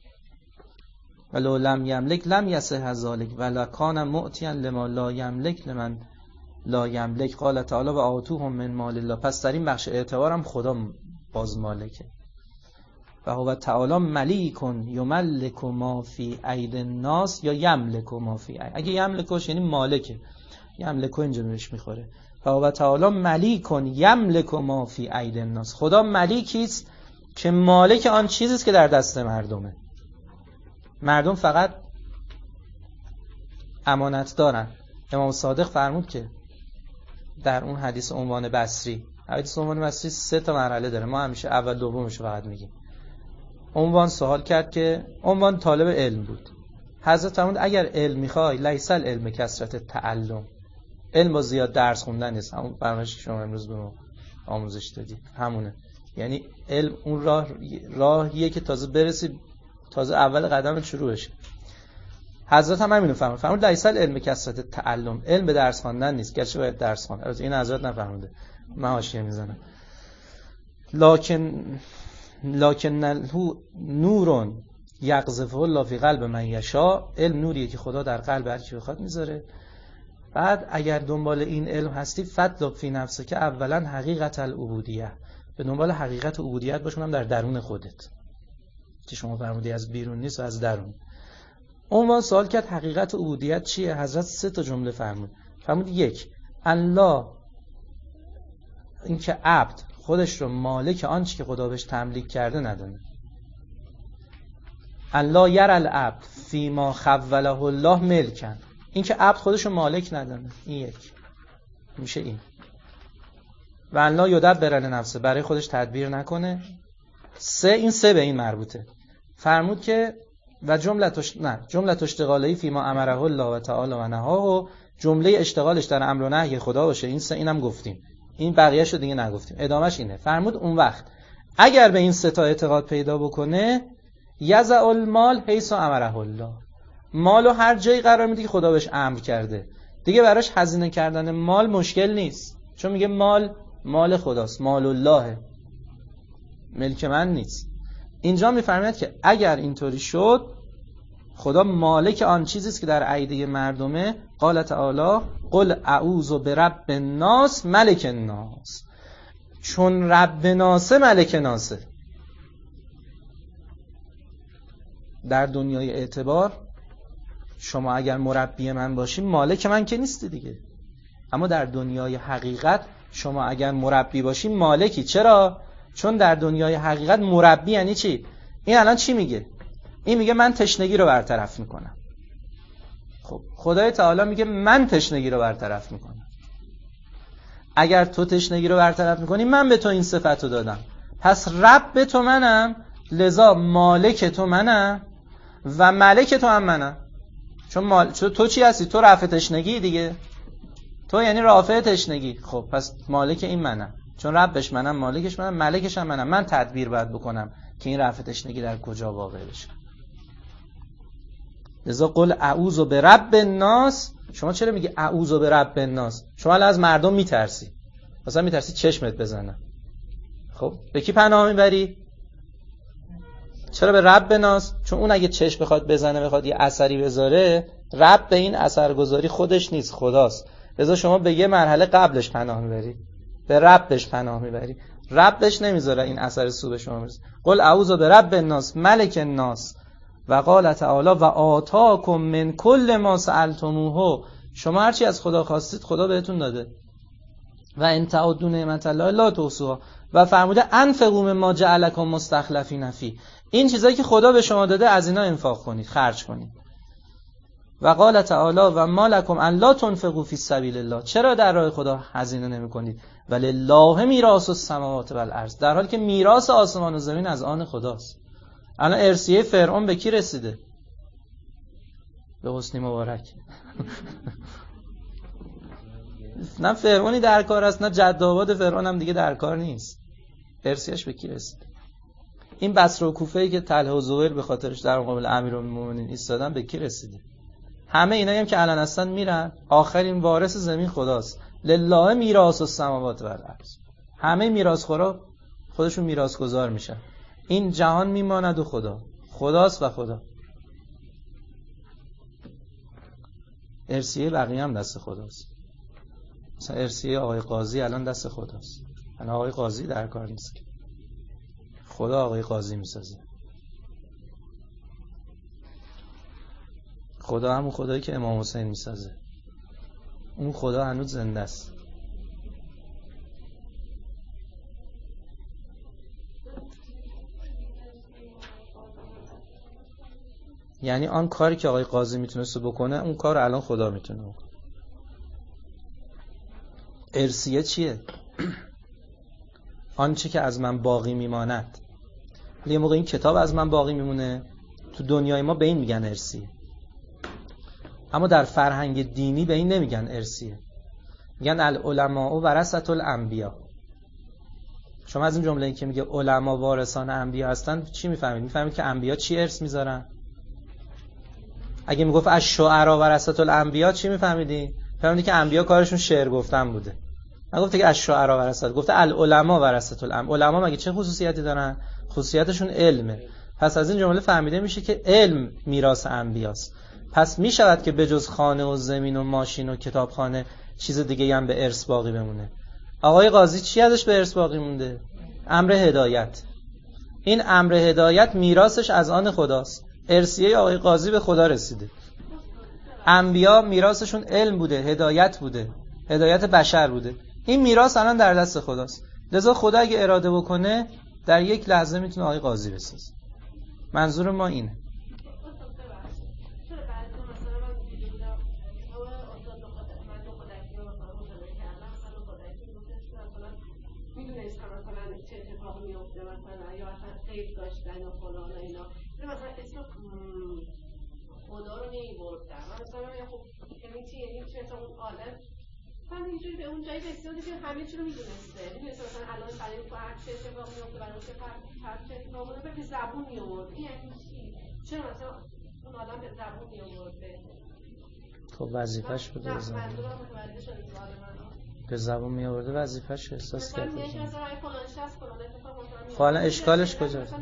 ولو لم یملک لم یصح ذلک ولکان معطیا لما لا یملک لمن لا یملک. قال تعالی و آتوهم من مال الله. پس در این بخش اعتبارم خدا باز مالکه. و هو تعالی ملیک یملک ما فی اید الناس یا یملک ما فی اید. اگه یملکش یعنی مالکه، یملک اینجا بهش میخوره. و هو تعالی ملیک یملک ما فی اید الناس، خدا ملیکی است که مالک آن چیزی است که در دست مردمه. مردم فقط امانت دارن. امام صادق فرمود که در اون حدیث عنوان بصری، حدیث عنوان بصری سه تا مرحله داره، ما همیشه اول دومش رو فقط میگیم. عنوان سوال کرد که عنوان طالب علم بود. حضرت فرمود اگر علم میخوای لیس العلم کثرت تعلم، علم با زیاد درس خوندن نیست. همون فرمایشی که شما امروز به ما آموزش دادید همونه. یعنی علم اون راه راهیه که تازه برسی، تازه اول قدم شروع بشه. حضرت هم همینو فرمود. فرمود لیس العلم کثرت تعلم، علم به درس خواندن نیست، گرچه باید درس خوند. البته این حضرت نفرموده، من حاشیه میزنم. لکن لکن له نور یقذفه الله فی قلب من یشاء، علم نوریه که خدا در قلب هر کی بخواد میذاره. بعد اگر دنبال این علم هستی فطلب فی نفسه که اولا حقیقت العبودیه، به دنبال حقیقت عبودیت باش، اونم در درون خودت که شما فرمودی از بیرون نیست و از درون. عنوان سوال کرد حقیقت عبودیت چیه؟ حضرت سه تا جمله فرمود. فرمود یک، الله، اینکه عبد خودش رو مالک آنچه که خدا بهش تملیک کرده ندونه. الله یر العبد فیما خوله الله ملکن، این که عبد خودشو مالک ندانه، این یک میشه این. و الله یدبر لنفسه، برای خودش تدبیر نکنه. سه، این سه به این مربوطه. فرمود که و جملتش نه جملت اشتغالی فیما امره الله و تعالی و نهاه، جمله اشتغالش در امر و نهی خدا باشه. این سه اینم گفتیم، این بقیه‌شو دیگه نگفتیم. ادامهش اینه، فرمود اون وقت اگر به این سه تا اعتقاد پیدا بکنه، یضع المال حیث امره الله، مالو هر جایی قرار میده که خدا بهش امر کرده. دیگه براش هزینه کردن مال مشکل نیست، چون میگه مال مال خداست، مال الله، ملک من نیست. اینجا میفرماید که اگر اینطوری شد، خدا مالک آن چیزی است که در عیده مردمه. قال تعالی قل اعوذ برب الناس ملک الناس، چون رب ناسه ملک ناسه. در دنیای اعتبار شما اگر مربی من باشی مالک من که نیستی دیگه، اما در دنیای حقیقت شما اگر مربی باشی مالکی. چرا؟ چون در دنیای حقیقت مربی یعنی چی؟ این الان چی میگه؟ این میگه من تشنگی رو برطرف میکنم. خب خدای تعالی میگه من تشنگی رو برطرف میکنم. اگر تو تشنگی رو برطرف میکنی، من به تو این صفت رو دادم، پس رب تو منم، لذا مالک تو منم و ملک تو هم منم. چون مال... تو چی هستی؟ تو رافع تشنگی دیگه، تو یعنی رافع تشنگی. خب پس مالک این منم، چون ربش منم، مالکش منم، ملکش هم منم. من تدبیر باید بکنم که این رافع تشنگی در کجا واقع بشه. لذا قل اعوذ برب الناس. شما چرا میگی اعوذ برب الناس؟ شما الان از مردم میترسی، مثلا میترسی چشمت بزنه. خب به کی پناه میبری؟ چرا به رب الناس؟ چون اون اگه چشم بخواد بزنه، بخواد یه اثری بذاره، رب به این اثرگذاری خودش نیست، خداست. لذا شما به یه مرحله قبلش پناه میبری، به ربش پناه میبری. ربش نمیذاره این اثر سو به شما برسه. قل اعوذ برب الناس ملک الناس و قال تعالی و آتاکم من کل ما سألتموه. شما هرچی از خدا خواستید خدا بهتون داده. و ان تعدوا نعمت الله لا تحصوها. و فرموده انفقوا مما جعلکم مستخلفین فیه. این چیزایی که خدا به شما داده از اینا انفاق کنید، خرج کنید. و قال تعالی و ما لکم ان لا تنفقوا فی سبیل الله. چرا در راه خدا هزینه نمی‌کنید؟ ولله میراث السماوات و الارض. در حالی که میراث آسمان و زمین از آن خداست. الان ارثیه فرعون به کی رسیده؟ به حسنی مبارک. نه فرعونی در کار است، نه جد آباد فرعون هم دیگه در کار نیست. ارثیه‌اش به کی رسید؟ این بصره و کوفه‌ای که طلحه و زبیر به خاطرش در مقابل امیرالمومنین ایستادن به کی رسیده؟ همه اینایی هم که الان هستن میرن، آخرین وارث زمین خداست. لله میراث السماوات و الارض. همه میراث‌خورا خودشون میراث‌گذار میشن. این جهان میماند و خدا خداست و خدا. ارثیه بقیه هم دست خداست. مثلا ارثیه آقای قاضی الان دست خداست. الان آقای قاضی در کار نیست، خدا آقای قاضی میسازه. خدا همون خدایی که امام حسین میسازه. اون خدا هنوز زنده است. یعنی آن کاری که آقای قاضی میتونست بکنه، اون کار الان خدا میتونه بکنه. ارثیه چیه؟ آنچه که از من باقی میماند. یه موقع این کتاب از من باقی میمونه، تو دنیای ما به این میگن ارثیه. اما در فرهنگ دینی به این نمیگن ارثیه، میگن العلماء ورثة الانبیاء. شما از این جمله این که میگه علما وارثان انبیا هستن چی میفهمید؟ میفهمید که انبیا چی ارث میذارن؟ اگه میگفت الشعراء ورثة الانبیاء چی میفهمیدی؟ فهمیدی که انبیا کارشون شعر گفتن بوده. نگفته که الشعراء ورثة، گفته العلماء ورثة الانبیاء. علما مگه چه خصوصیتی دارن؟ خصوصیتشون علمه. پس از این جمله فهمیده میشه که علم میراث انبیاست. پس میشود که بجز خانه و زمین و ماشین و کتابخانه چیز دیگه هم به ارث باقی بمونه. آقای قاضی چی ازش به ارث باقی مونده؟ امر هدایت. این امر هدایت میراثش از آن خداست. ارثیه آقای قاضی به خدا رسیده. انبیا میراثشون علم بوده، هدایت بوده، هدایت بشر بوده. این میراث الان در دست خداست. لذا خدا اگه اراده بکنه در یک لحظه میتونه آقای قاضی بسازه. منظور ما اینه. و فلان و اینا مثلا اسم خدا رو نمی‌بردن مثلا خب یعنی چی یعنی چه مثلا اون عالم من اینجوری به اون جایی رسیده که همه چی رو می‌دونسته می‌دونسته مثلا الان برای تو هر چه اتفاقی میفته برای چه هر چه اتفاقی میفته به زبون می‌آورد این یعنی چی چرا مثلا اون آدم به زبون می‌آورده خب وظیفه‌ش بوده نه منظورم متوجه شدید سوال منو به زبون می آورده وظیفه‌ش احساس کرده مثلا میگه مثلا ای فلان شخص فلان اتفاق مثلا خب الان اشکالش کجاست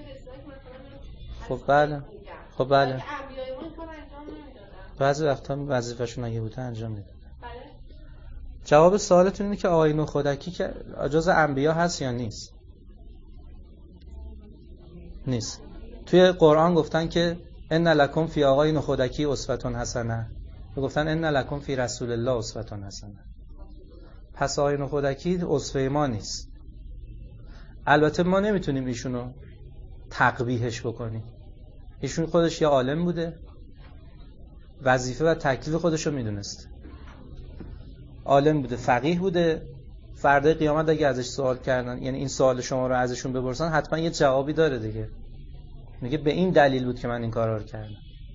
خب بله خب بله بعضی وقتا وظیفه‌شون اگه بوده انجام میدادن جواب سوالتون اینه که آقای نخودکی که جزء انبیا هست یا نیست نیست توی قرآن گفتن که ان لکم فی آقای نخودکی اسوه حسنه گفتن ان لکم فی رسول الله اسوه حسنه پس آقای نخودکی اسوه ما نیست. البته ما نمیتونیم ایشونو تقبیحش بکنیم. ایشون خودش یه عالم بوده، وظیفه و تکلیف خودشو میدونست، عالم بوده، فقیه بوده. فردا قیامت اگه ازش سوال کردن، یعنی این سوال شما رو ازشون بپرسن، حتما یه جوابی داره دیگه. میگه به این دلیل بود که من این کارا رو کردم.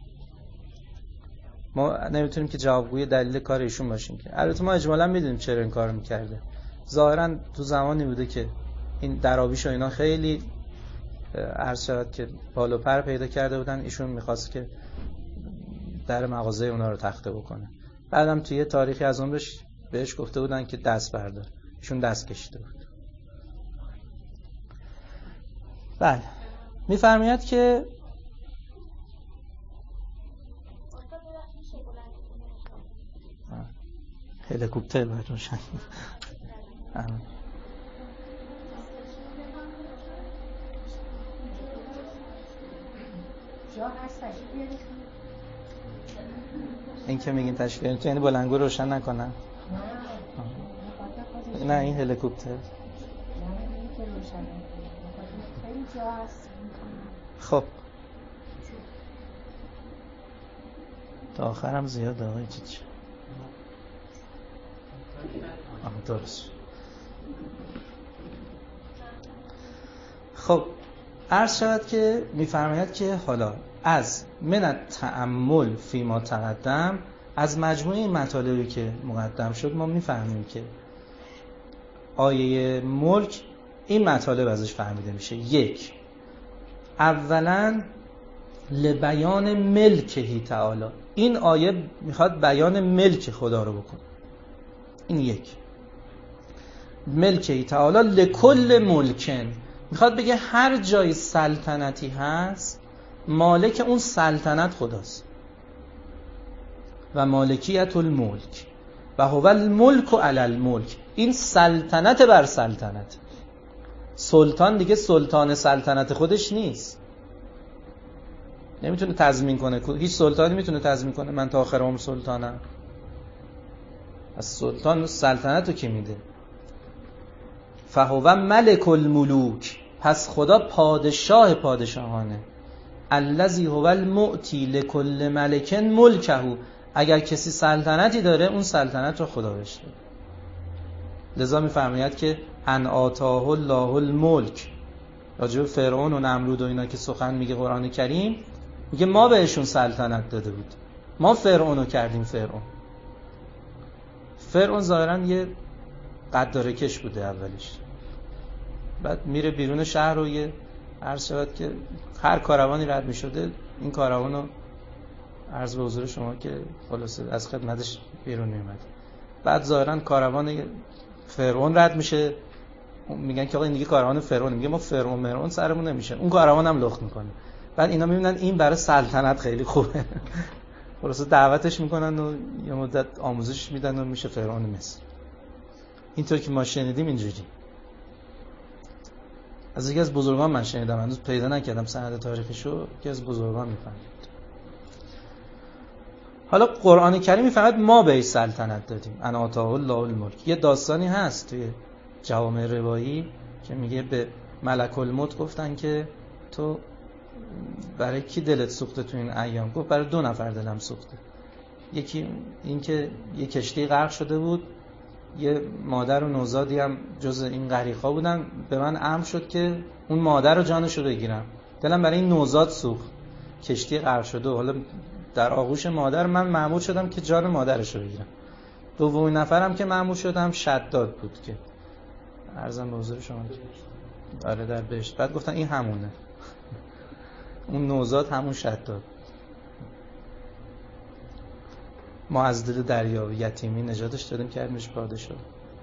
ما نمیتونیم که جوابگوی دلیل کار ایشون باشیم که. البته ما اجمالا میدونیم چرا این کارو میکرده. ظاهرا تو زمانی بوده که این درابیش و اینا خیلی عرض شود که بالا پر پیدا کرده بودن، ایشون میخواست که در مغازه اونا رو تخته بکنه. بعدم توی یه تاریخی از عمرش بهش گفته بودن که دست بردار، ایشون دست کشیده بود. بله میفرماید که هلیکوپتر باید روشن. این که میگین تشکیل بیاریم تو یعنی بلنگو روشن نکنم؟ نه این هلیکوپتر خب تا آخرم زیاد آقای چیچ آه درست. خب عرض شود که میفرماید که حالا از من تأمل فی ما تقدم، از مجموعه این مطالبی که مقدم شد ما میفهمیم که آیه ملک این مطالب ازش فهمیده میشه. یک، اولا لبیان ملکهی تعالی، این آیه میخواد بیان ملک خدا رو بکنه. این یک، ملکهی تعالی لکل ملکن، میخواد بگه هر جای سلطنتی هست مالک اون سلطنت خداست. و مالکیت الملک و هو الملک علی الملک، این سلطنت بر سلطنت. سلطان دیگه سلطان سلطنت خودش نیست، نمیتونه تضمین کنه. هیچ سلطانی میتونه تضمین کنه من تا آخر عمر سلطانم؟ از سلطان سلطنت رو که میده. فهو ملک الملوک، پس خدا پادشاه پادشاهانه. الذی هو المعطی لکل ملک ملکه، اگر کسی سلطنتی داره اون سلطنت رو خدا بهش داده. لذا میفرماید که ان آتاه الله الملک، راجع به فرعون و نمرود و اینا که سخن میگه قرآن کریم، میگه ما بهشون سلطنت داده بود، ما فرعون رو کردیم فرعون. فرعون ظاهرا یه قداره کش بوده اولش، بعد میره بیرون شهر و یه عرض شود که هر کاروانی رد میشده این کاروان رو عرض به حضور شما که خلاصه از خدمتش بیرون میومد. بعد ظاهرا کاروان فرعون رد میشه، میگن که آقا این دیگه کاروان فرعون، میگه ما فرعون مرعون سرمون نمیشه، اون کاروان هم لخت میکنه. بعد اینا میبینن این برای سلطنت خیلی خوبه، خلاصه دعوتش میکنن و یه مدت آموزش میدن و میشه فرعون مصر. اینطور که ما شنیدیم اینجوری. از یکی از بزرگان من شنیدم، هنوز پیدا نکردم سند تاریخیشو، که از بزرگان میفهمید. حالا قرآن کریم میفهمد ما به سلطنت دادیم، ان آتاه الله الملک. یه داستانی هست توی جوامع روایی که میگه به ملک الموت گفتن که تو برای کی دلت سوخته تو این ایام؟ گفت برای دو نفر دلم سوخته. یکی این که یه کشتی غرق شده بود، یه مادر و نوزادی هم جز این غریق‌ها بودن، به من امر شد که اون مادر رو جانش رو بگیرم. دلم برای این نوزاد سوخت، کشتی غرق شده و حالا در آغوش مادر من مأمور شدم که جان مادرش رو بگیرم. دومین نفرم که مأمور شدم شداد بود که عرضم به حضور شما آره در بهشت. بعد گفتن این همونه اون نوزاد همون شداد. ما از دل دریا و یتیمی نجاتش دادیم کردیمش پادشاه.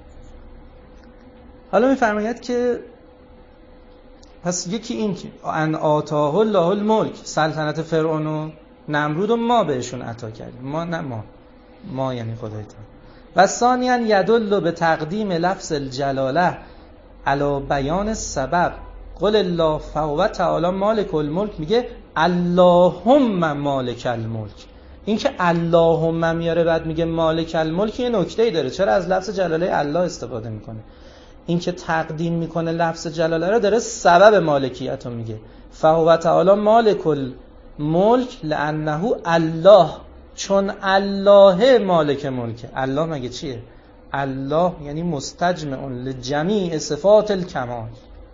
حالا میفرماید که پس یکی این که ان آتاه الله الملک، سلطنت فرعون و نمرود و ما بهشون عطا کردیم. ما نه ما ما یعنی خدای تعالی. و ثانیاً یدل به تقدیم لفظ الجلاله علی بیان سبب. قل الله فهو تعالی مالک الملک، میگه اللهم مالک الملک. این که اللهم میاره بعد میگه مالک الملک یه نکته‌ای داره. چرا از لفظ جلاله الله استفاده میکنه؟ این که تقدیم میکنه لفظ جلاله رو داره سبب مالکیت رو میگه. فهو تعالی مالک الملک لانه الله، چون الله مالک ملکه. الله مگه چیه؟ الله یعنی مستجمع لجمیع صفات الکمال.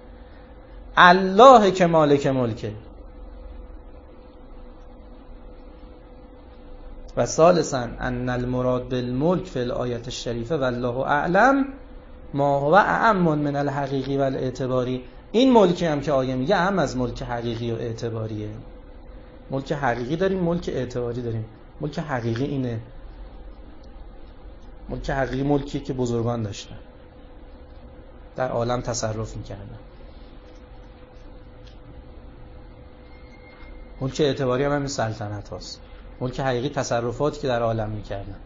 الله که مالک ملکه. و ثالثاً ان المراد بالملک فی الآیه الشریفه والله اعلم ما هو اعم من الحقیقی و الاعتباری. این ملکی هم که آیه میگه اعم از ملک حقیقی و اعتباریه. ملک حقیقی داریم، ملک اعتباری داریم. ملک حقیقی اینه، ملک حقیقی ملکیه که بزرگان داشتن، در عالم تصرف میکردن. ملک اعتباری هم همین سلطنت هاست. ملک حقیقی تصرفاتی که در عالم میکردن.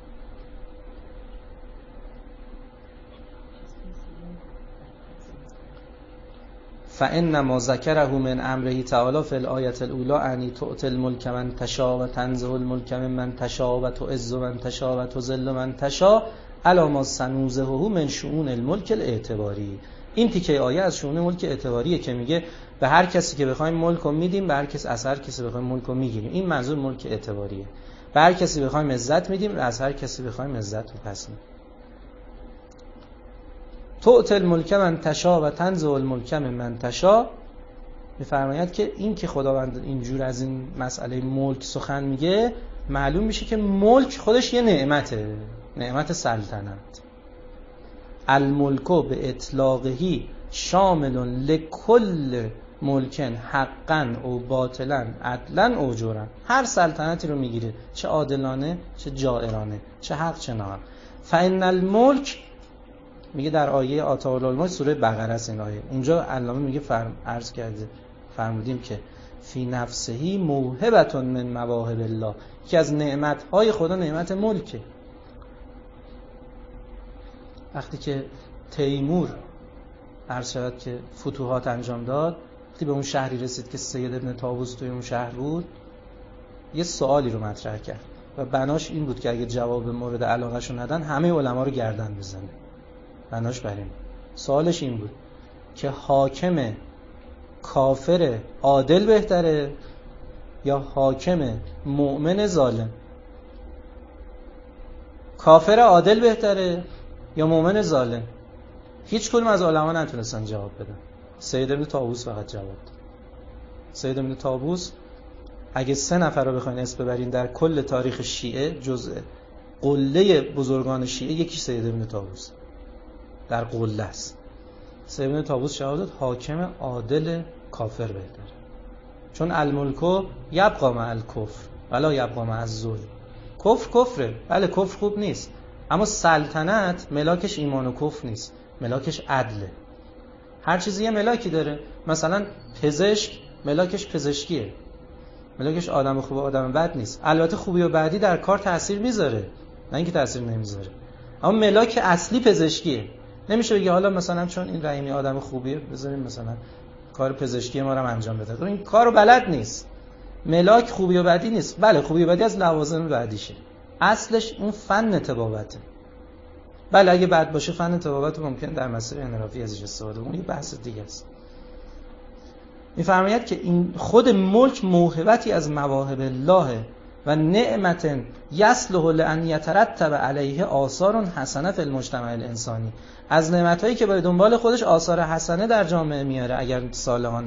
فإنما ذكره من امره تعالی فی الآیة الأولى انی تؤتی الملک من تشاء و تنزع الملک ممن تشاء و تعز من تشاء و تذل من تشاء علی ما سنوزهه من شؤون الملک الاعتباری. این تیکه آیه از شؤون ملک اعتباریه که میگه به هر کسی که بخوایم ملک رو میدیم، به هر کسی از هر کسی بخوایم ملک رو میگیریم. این منظور ملک اعتباریه. به هر کسی بخوایم عزت میدیم، از هر کسی بخوایم عزت رو پس میدیم. تؤتی الملک من تشاء و تنزع الملک ممن تشاء. میفرماید که این که خداوند اینجور از این مسئله ملک سخن میگه، معلوم میشه که ملک خودش یه نعمته، نعمت سلطنت. الملک به اطلاقهی شامل لکل ملکن حقا او باطلا عدلا او جورا. هر سلطنتی رو میگیره، چه عادلانه چه جائرانه، چه حق چه ناحق. فإن الملک میگه در آیه آتاه الله الملک سوره بقره است این آیه. اونجا علامه میگه فرم عرض کرده فرمودیم که فی نفسهی موهبة من مواهب الله، که از نعمت‌های خدا نعمت ملکه. وقتی که تیمور عرض شود که فتوحات انجام داد، وقتی به اون شهری رسید که سید ابن طاووس توی اون شهر بود، یه سوالی رو مطرح کرد و بناش این بود که اگه جواب مورد علاقه‌شون ندن همه علما رو گردن بزنه. بناش بر این سوالش این بود که حاکم کافر عادل بهتره یا حاکم مؤمن ظالم؟ کافر عادل بهتره یا مؤمن ظالم؟ هیچ کدوم از علما نتونستن جواب بدن. سید ابن طاووس فقط جواب داد. سید ابن طاووس اگه سه نفر رو بخواین اسم ببرین در کل تاریخ شیعه، جزء قله بزرگان شیعه یکی سید ابن طاووس در قله است. سید ابن طاووس جواب داد حاکم عادل کافر بهتره، چون الملک یبقی مع الکفر ولا یبقی مع الظلم. کفر کفره، بله کفر خوب نیست، اما سلطنت ملاکش ایمان و کفر نیست، ملاکش عدله. هر چیزی یه ملاکی داره. مثلا پزشک ملاکش پزشکیه، ملاکش آدم خوب و آدم بد نیست. البته خوبی و بدی در کار تأثیر میذاره، نه اینکه تأثیر نمیذاره، اما ملاک اصلی پزشکیه. نمیشه بگی حالا مثلا چون این رحیمی آدم خوبیه بذاریم مثلا کار پزشکی ما رو انجام بده. این کارو بلد نیست. ملاک خوبی و بدی نیست. بله خوبی و بدی از لوازم بعدیشه، اصلش اون فن طبابته. بله اگه بد باشه فن طبابت ممکن در مسیر انحرافی ازش استفاده کنه، یه بحث دیگه است. می‌فرماید که این خود ملک موهبتی از مواهب الله و نعمت یصلح لان یترتب علیه آثار حسنه فی المجتمع الانسانی. از نعمتایی که به دنبال خودش آثار حسنه در جامعه میاره اگر صالحانه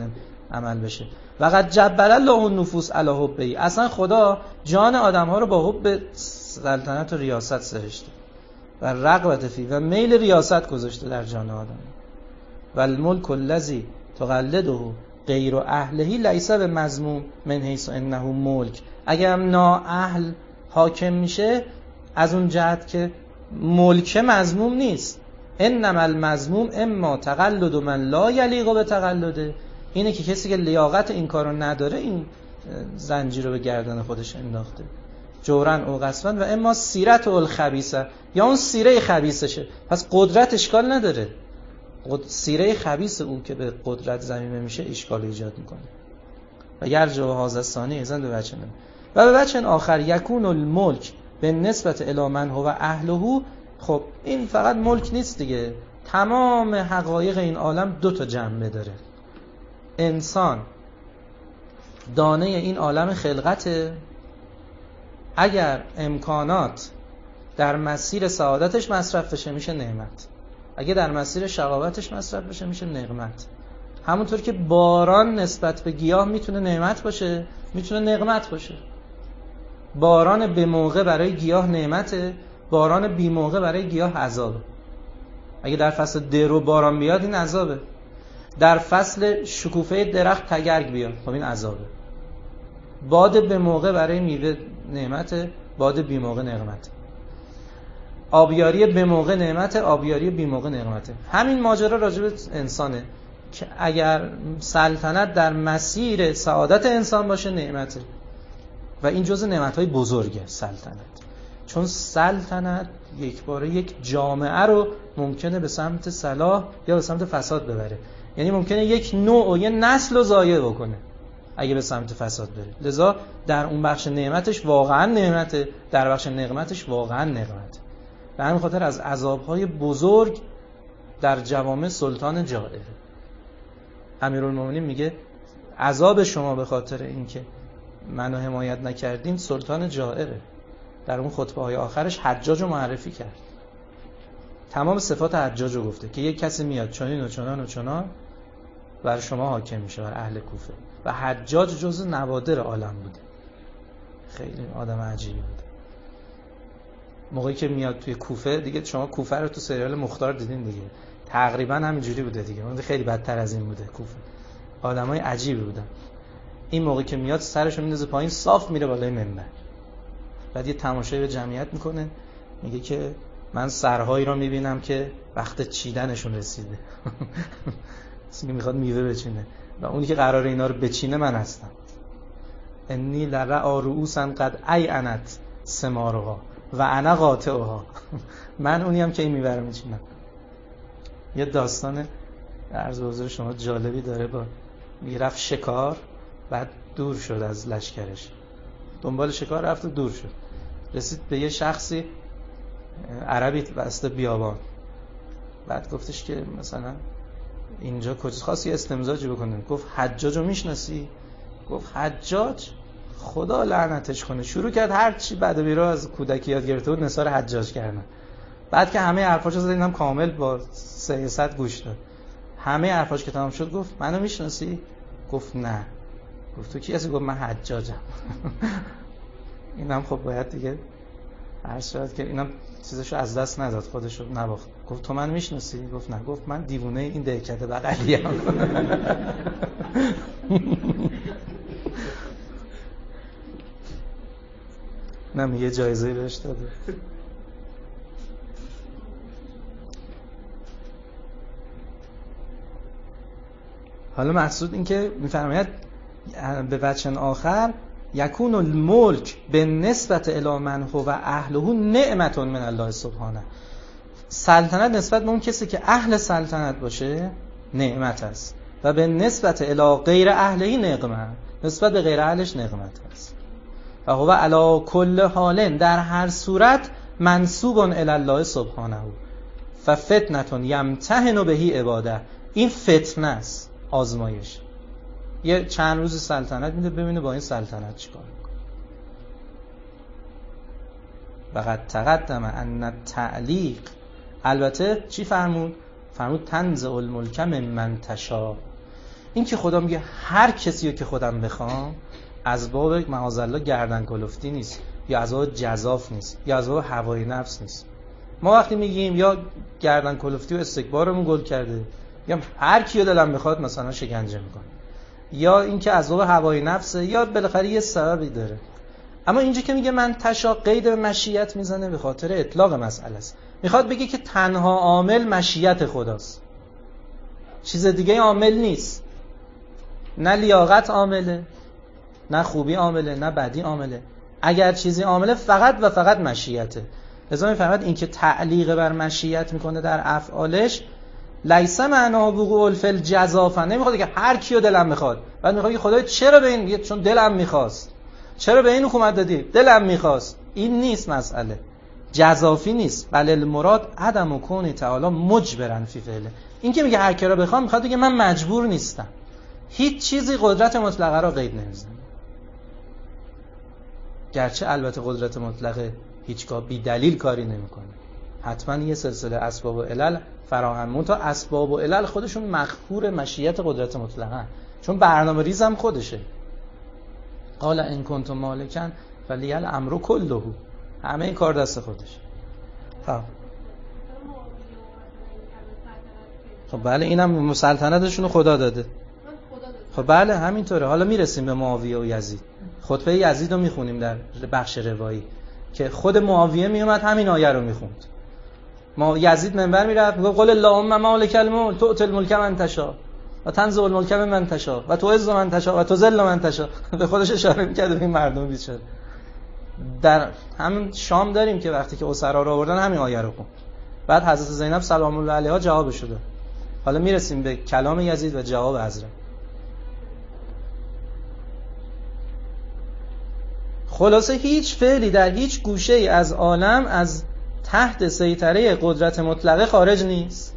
عمل بشه. وقد جبل الله النفوس علی حبه، اصلا خدا جان آدم ها رو با حب سلطنت و ریاست سرشته و رغبت فی و میل ریاست گذاشته در جان آدم. و الملک الذی تقلده غیر اهله لیس بمذموم من حیث انه ملک. اگر هم نااهل حاکم میشه از اون جهت که ملک مذموم نیست. انما المذموم اما تقلد من لا یلیق به تقلده، اینه که کسی که لیاقت این کارو نداره این زنجیر رو به گردن خودش انداخته جورن او قسمن، و اما سیرت الخبیثه، یا اون سیره خبیثشه. پس قدرت اشکال نداره، سیره خبیث او که به قدرت ضمیمه میشه اشکال ایجاد میکنه. و یرجع هذا الثانی اذن به وجه و به وجه آخر یکون الملک به نسبت الی من هو اهله. خب این فقط ملک نیست دیگه، تمام حقایق این عالم دو تا جنبه داره. انسان دانه این عالم خلقته، اگر امکانات در مسیر سعادتش مصرف بشه میشه نعمت، اگه در مسیر شقاوتش مصرف بشه میشه نقمت. همونطور که باران نسبت به گیاه میتونه نعمت باشه میتونه نقمت باشه. باران به موقع برای گیاه نعمته، باران بی موقع برای گیاه عذابه. اگه در فصل درو باران بیاد این عذابه، در فصل شکوفه درخت تگرگ بیاد خب این عذابه. باد به موقع برای میوه نعمته، باد بی موقع نقمته. آبیاری به موقع نعمته، آبیاری بی موقع نقمته. همین ماجرا راجع به انسانه که اگر سلطنت در مسیر سعادت انسان باشه نعمته و این جزء نعمت‌های بزرگه سلطنت، چون سلطنت یک باره یک جامعه رو ممکنه به سمت صلاح یا به سمت فساد ببره. یعنی ممکنه یک نوع و یک نسل رو ضایع بکنه اگه به سمت فساد بره. لذا در اون بخش نعمتش واقعا نعمته، در بخش نقمتش واقعا نقمته. به همین خاطر از عذاب‌های بزرگ در جوامع سلطان جائره. امیرالمومنین میگه عذاب شما به خاطر اینکه منو حمایت نکردین سلطان جائره. در اون خطبه های آخرش حجاج رو معرفی کرد، تمام صفات حجاج رو گفته که یک کسی میاد چنین و چنان و چنان بر شما حاکم میشه، بر اهل کوفه. و حجاج جزء نوادر عالم بوده، خیلی آدم عجیبی بوده. موقعی که میاد توی کوفه، دیگه شما کوفه رو تو سریال مختار دیدین دیگه، تقریبا همینجوری بوده دیگه، اون خیلی بدتر از این بوده. کوفه آدمای عجیبی بودن. این موقعی که میاد سرشو میندازه پایین، صاف میره بالای منبر، بعد یه تماشای به جمعیت میکنه، میگه که من سرهایی رو میبینم که وقت چیدنشون رسیده. اصلا میخواد میوه بچینه و اونی که قراره اینا رو بچینه من هستم. انی لرعا رؤوسا قد عینت ثمارها و انا قاطعها. من اونیم که این میوه رو میچینم. یه داستان عرض به حضور شما جالبی داره. با میرفت شکار، بعد دور شد از لشکرش، دنبال شکار رفت و دور شد، رسید به یه شخصی عربی وسط بیابان. بعد گفتش که مثلا اینجا کجاست؟ خواست یه استمزاجی بکنه. گفت حجاجو میشناسی؟ گفت حجاج؟ خدا لعنتش کنه. شروع کرد هر چی بد و بیرا از کودکی یاد گرفته بود نثار حجاج کردن. بعد که همه حرفاشو زد، اینم کامل با سیاست گوش داد. همه حرفاش که تمام شد گفت منو میشناسی؟ گفت نه. گفت تو کی هستی؟ گفت من حجاجم. اینم خب باید دیگه عرض شد که اینم چیزشو از دست نداد، خودشو نباخت. گفت تو من میشناسی؟ گفت نه. گفت من دیوونه این دهکده بغلیم. نه یه جایزه بهش داده. حالا مقصود این که میفرماید به وجه آخر یکون الملک به نسبت الی من هو اهله نعمت من الله سبحانه. سلطنت نسبت به اون کسی که اهل سلطنت باشه نعمت است و به نسبت الی غیر اهله نقمت، نسبت به غیر اهلش نقمت است. و هو علی کل حال، در هر صورت منسوب الی الله سبحانه. ففتنه یمتحن بهی عباده. این فتنه است، آزمایش. یه چند روز سلطنت میده ببینه با این سلطنت چیکار میکنه. وقد تقدم ان التعلیق، البته چی فرمود؟ فرمود تنزع الملک ممن تشاء. این که خدا میگه هر کسی رو که خودم بخوام، از باب معاذالله گردن کلفتی نیست، یا از باب جزاف نیست، یا از باب هوای نفس نیست. ما وقتی میگیم یا گردن کلفتی و استکبارمون گل کرده، یا هر کیو دلم میخواد مثلا شکنجه میکنه، یا اینکه از باب هوای نفسه، یا بالاخره یه سببی داره. اما اینجا که میگه من تشا، قید به مشیت میزنه به خاطر اطلاق مسئله است. میخواد بگه که تنها عامل مشیت خداست، چیز دیگه عامل نیست. نه لیاقت عامله، نه خوبی عامله، نه بدی عامله. اگر چیزی عامله فقط و فقط مشیته. لذا میفهمد این که تعلیق بر مشیت میکنه در افعالش، لیس معنا وقوع فی الجزافه، نمیخواد که هر کیو دلم میخواد. بعد میخواد که خدای چرا به این میگه؟ چون دلم میخواست. چرا به این حکومت دادی؟ دلم میخواست. این نیست مسئله، جزافی نیست. بل المراد عدم کون تعالی مجبرا فی فعله. این که میگه هر کی را بخوام، میخواد بگه من مجبور نیستم. هیچ چیزی قدرت مطلقه را قید نمیزنه. گرچه البته قدرت مطلقه هیچگاه بی دلیل کاری نمیکنه، حتما یه سلسله اسباب و علل فراهم، منتها اسباب و علل خودشون مخفور مشیت قدرت مطلقه، چون برنامه ریزم خودشه. قال ان کنتم مالکن ولی الامر کله، همه این کار دست خودشه. خب خب بله، اینم سلطنتشون خدا داده. خب بله همینطوره. حالا میرسیم به معاویه و یزید. خطبه یزید رو میخونیم در بخش روایی که خود معاویه میومد همین آیه رو میخوند. ما یزید منبر میرفت میگه قل اللهم مالک الملک تؤتی الملک من تشاء و تنزع الملک ممن تشاء و تعز من تشاء و تذل من تشاء. به خودش اشاره میکرد به این مردم بیچاره. در همین شام داریم که وقتی که اسرا رو آوردن همین آیه رو خوند. بعد حضرت زینب سلام الله علیها جوابش داد. حالا میرسیم به کلام یزید و جواب حضرت. خلاصه هیچ فعلی در هیچ گوشه ای از عالم از تحت سیطره قدرت مطلقه خارج نیست.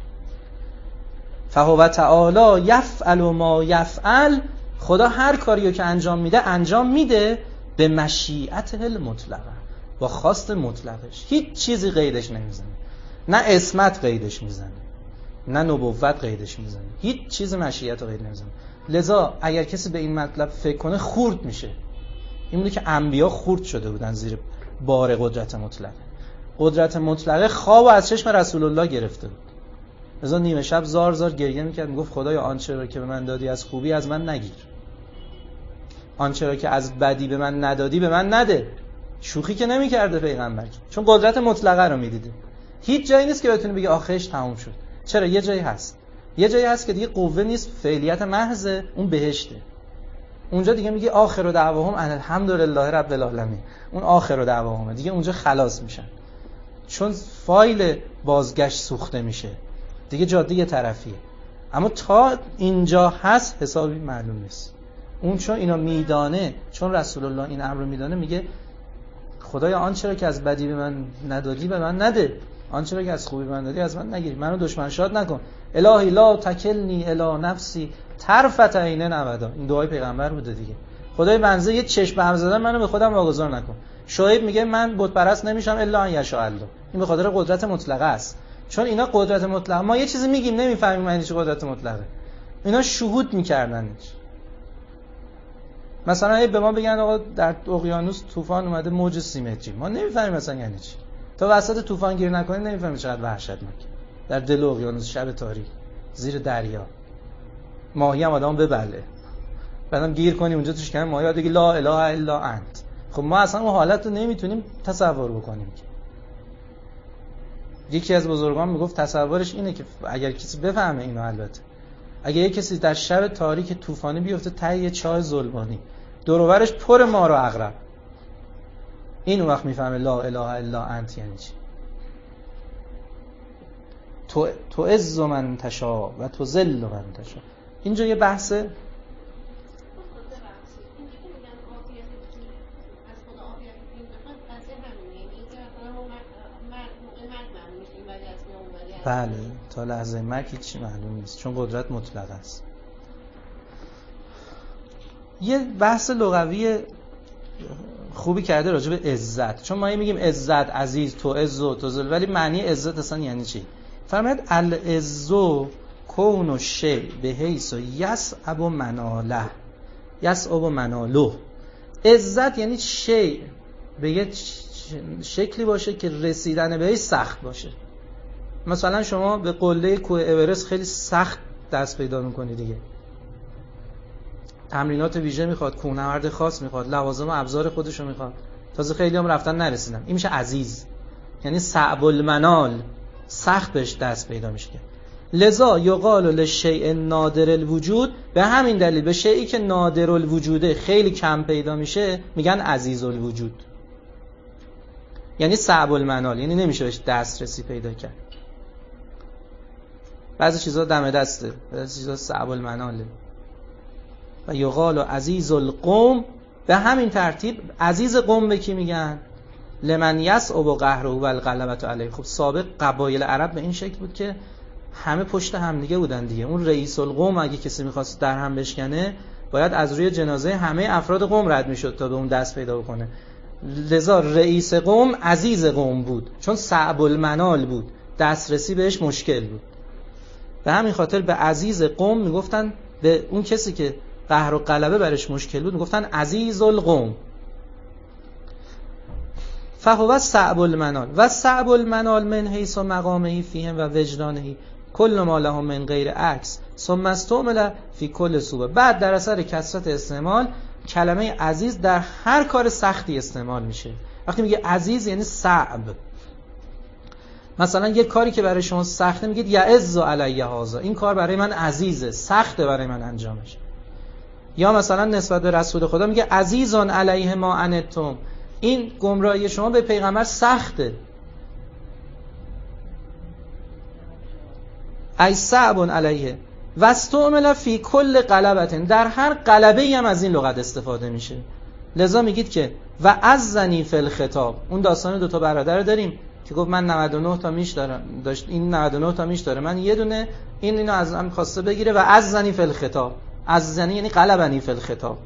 فهو تعالی یفعل ما یفعل، خدا هر کاریو که انجام میده انجام میده به مشیت المطلقه، با خواست مطلقش. هیچ چیزی قیدش نمیزنه، نه اسمت قیدش میزنه، نه نبوت قیدش میزنه، هیچ چیز مشیت رو قید نمیزنه. لذا اگر کسی به این مطلب فکر کنه خورد میشه. این بوده که انبیا خورد شده بودن زیر بار قدرت مطلقه. قدرت مطلقه خواب از چشم رسول الله گرفته بود. لذا نیمه شب زار زار گریه میکرد، میگفت خدایا آنچه را که به من دادی از خوبی از من نگیر، آنچه را که از بدی به من ندادی به من نده. شوخی که نمیکرده پیغمبر، چون قدرت مطلقه رو میدیده. هیچ جایی نیست که بتونی بگی آخرش تموم شد. چرا؟ یه جایی هست، یه جایی هست که دیگه قوه نیست، فعلیت محض، اون بهشته. اونجا دیگه میگه آخر دعواهم ان الحمدلله رب العالمین. اون آخر دعواهم دیگه اونجا خلاص میشن، چون فایل بازگشت سوخته میشه دیگه، جاده یه طرفیه. اما تا اینجا هست حسابی معلوم نیست. اون چون اینا میدانه، چون رسول الله این امر رو میدانه، میگه خدایا آنچه را که از بدی به من ندادی به من نده، آنچه را که از خوبی به من دادی از من نگیر، منو دشمن شاد نکن. الهی لا تکلنی الی نفسی طرفت عین ابدا. این دعای پیغمبر بوده دیگه. خدای بنده یه چشم به هم زدن منو به خودم واگذار نکن. شعیب میگه من بت پرست نمیشم الا ان یشاء الله. این به خاطر قدرت مطلقه است، چون اینا قدرت مطلقه. ما یه چیزی میگیم نمیفهمیم معنی چه قدرت مطلقه. اینا شهود میکردنش. مثلا به ما بگن آقا در اقیانوس طوفان اومده، موج سیمتری، ما نمیفهمیم مثلا یعنی چی. تا وسط طوفان گیر نکنید نمیفهمید چقدر وحشتناک. در دل اقیانوس شب تاریک زیر دریا ماهی هم آدمو ببله، بعدم گیر کنی اونجا توش کنه ماهی دیگه لا اله الا انت. خب ما اصلا اون حالت رو نمیتونیم تصور بکنیم. یکی از بزرگان میگفت تصورش اینه که اگر کسی بفهمه اینو، البته اگه یک کسی در شب تاریک طوفانی بیفته ته یه چاه ظلمانی، دور و برش پر مار و عقرب، این وقت میفهمه لا اله الا انت یعنی چی. تو تو عز من تشا و تو ذل من تشا. اینجا یه بحثه. بله، تا لحظه مرگ هیچی معلوم نیست، چون قدرت مطلق است. یه بحث لغوی خوبی کرده راجع به عزت، چون ما میگیم عزت، عزیز، تو عز و تو ذل، ولی معنی عزت اصلا یعنی چی؟ فرماید العز کون و شی به حیث و یسعب و مناله یسعب و منالو. عزت یعنی شی به یه شکلی باشه که رسیدن بهش سخت باشه. مثلا شما به قله کوه اورست خیلی سخت دست پیدا میکنی دیگه، تمرینات ویژه میخواد، کوهنورد خاص میخواد، لوازم و ابزار خودشو میخواد، تازه خیلی هم رفتن نرسیدن. این میشه عزیز، یعنی صعب المنال، سخت بهش دست پیدا میشه. لذا یقال للشیء نادر الوجود، به همین دلیل به شیئی که نادر الوجوده، خیلی کم پیدا میشه، میگن عزیز الوجود، یعنی صعب المنال، یعنی نمیشه بهش دسترسی پیدا کرد. بعضی چیزا دم دسته، بعضی چیزا صعب المناله. و یقال عزیز القوم، به همین ترتیب عزیز قوم به کی میگن؟ لمن یصعب قهره و الغلبة علیه. خب سابق قبایل عرب به این شکل بود که همه پشت هم دیگه بودن دیگه. اون رئیس القوم اگه کسی میخواست در هم بشکنه، باید از روی جنازه همه افراد قوم رد میشد تا به اون دست پیدا کنه. لذا رئیس قوم عزیز قوم بود، چون صعب المنال بود، دسترسی بهش مشکل بود. به همین خاطر به عزیز قوم میگفتن، به اون کسی که قهر و غلبه برش مشکل بود میگفتن عزیز القوم. فهو صعب المنال و صعب المنال من حیث مقامه فیهم و وجدانه کل ما له من غیر عکس ثم استعمل فی کل صوبه. بعد در اثر کثرت استعمال کلمه عزیز در هر کار سختی استعمال میشه. وقتی میگه عزیز یعنی صعب. مثلا یه کاری که برای شما سخته میگید یعز علی هذا، این کار برای من عزیزه، سخته برای من انجامش. یا مثلا نسبت به رسول خدا میگه عزیزون علیه ما انتم، این گمراهی شما به پیغمبر سخته. ای صعب علیه واستعمل فی کل غلبة، در هر غلبه‌ای هم از این لغت استفاده میشه. لذا میگید که و عزنی فی الخطاب. اون داستان دو تا برادر داریم که گفت من نود و نه تا میش دارم، داشت این نود و نه تا میش داره، من یه دونه، این اینو از من خواسته بگیره. و عزنی فی الخطاب، عزنی یعنی غلبنی فی الخطاب.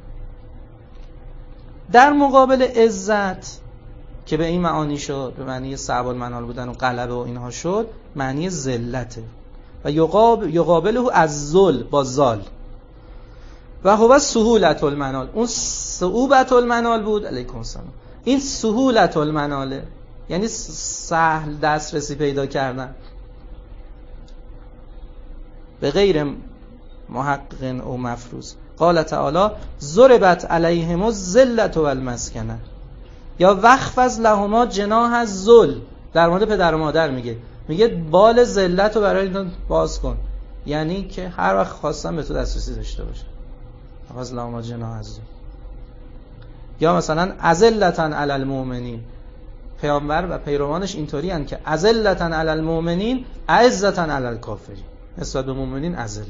در مقابل عزت که به این معانی شد، به معنی صعب المنال بودن و غلبه و اینها شد، معنی ذلته. و یقابله از ذل با زال. و هو سهولت المنال، اون صعوبت المنال بود. علیکم السلام. این سهولت المناله، یعنی سهل دسترسی پیدا کردن. به غیر محقق او مفروض. قال تعالی ضربت علیهم الذلة والمسکنه. یا وخفض لهما جناح الذل، در مورد پدر و مادر میگه، میگه بال ذلت رو برای اینا باز کن، یعنی که هر وقت خواستن به تو دسترسی داشته باشه. وخفض لهما جناح الذل. یا مثلا اذلة علی المؤمنین، پیامبر و پیروانش اینطوری ان که اذلة علی المؤمنین اعزة علی الکافرین، نسبت به مؤمنین اذله.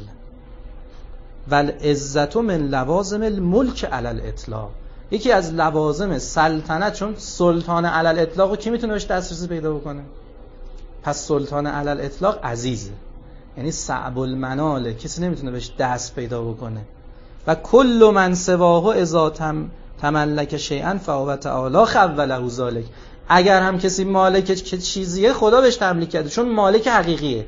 والعزت من لوازم الملک علی الاطلاق، یکی از لوازم سلطنت، چون سلطان علی الاطلاق کی میتونه بهش دسترسی پیدا بکنه؟ پس سلطان علی الاطلاق عزیزه، یعنی صعب المناله، کسی نمیتونه بهش دست پیدا بکنه. و کل من سواه اذا تم تملک شیئا فهو تعالی خوله ذلک، اگر هم کسی مالک چیزیه خدا بهش تملیک کرده، چون مالک حقیقیه.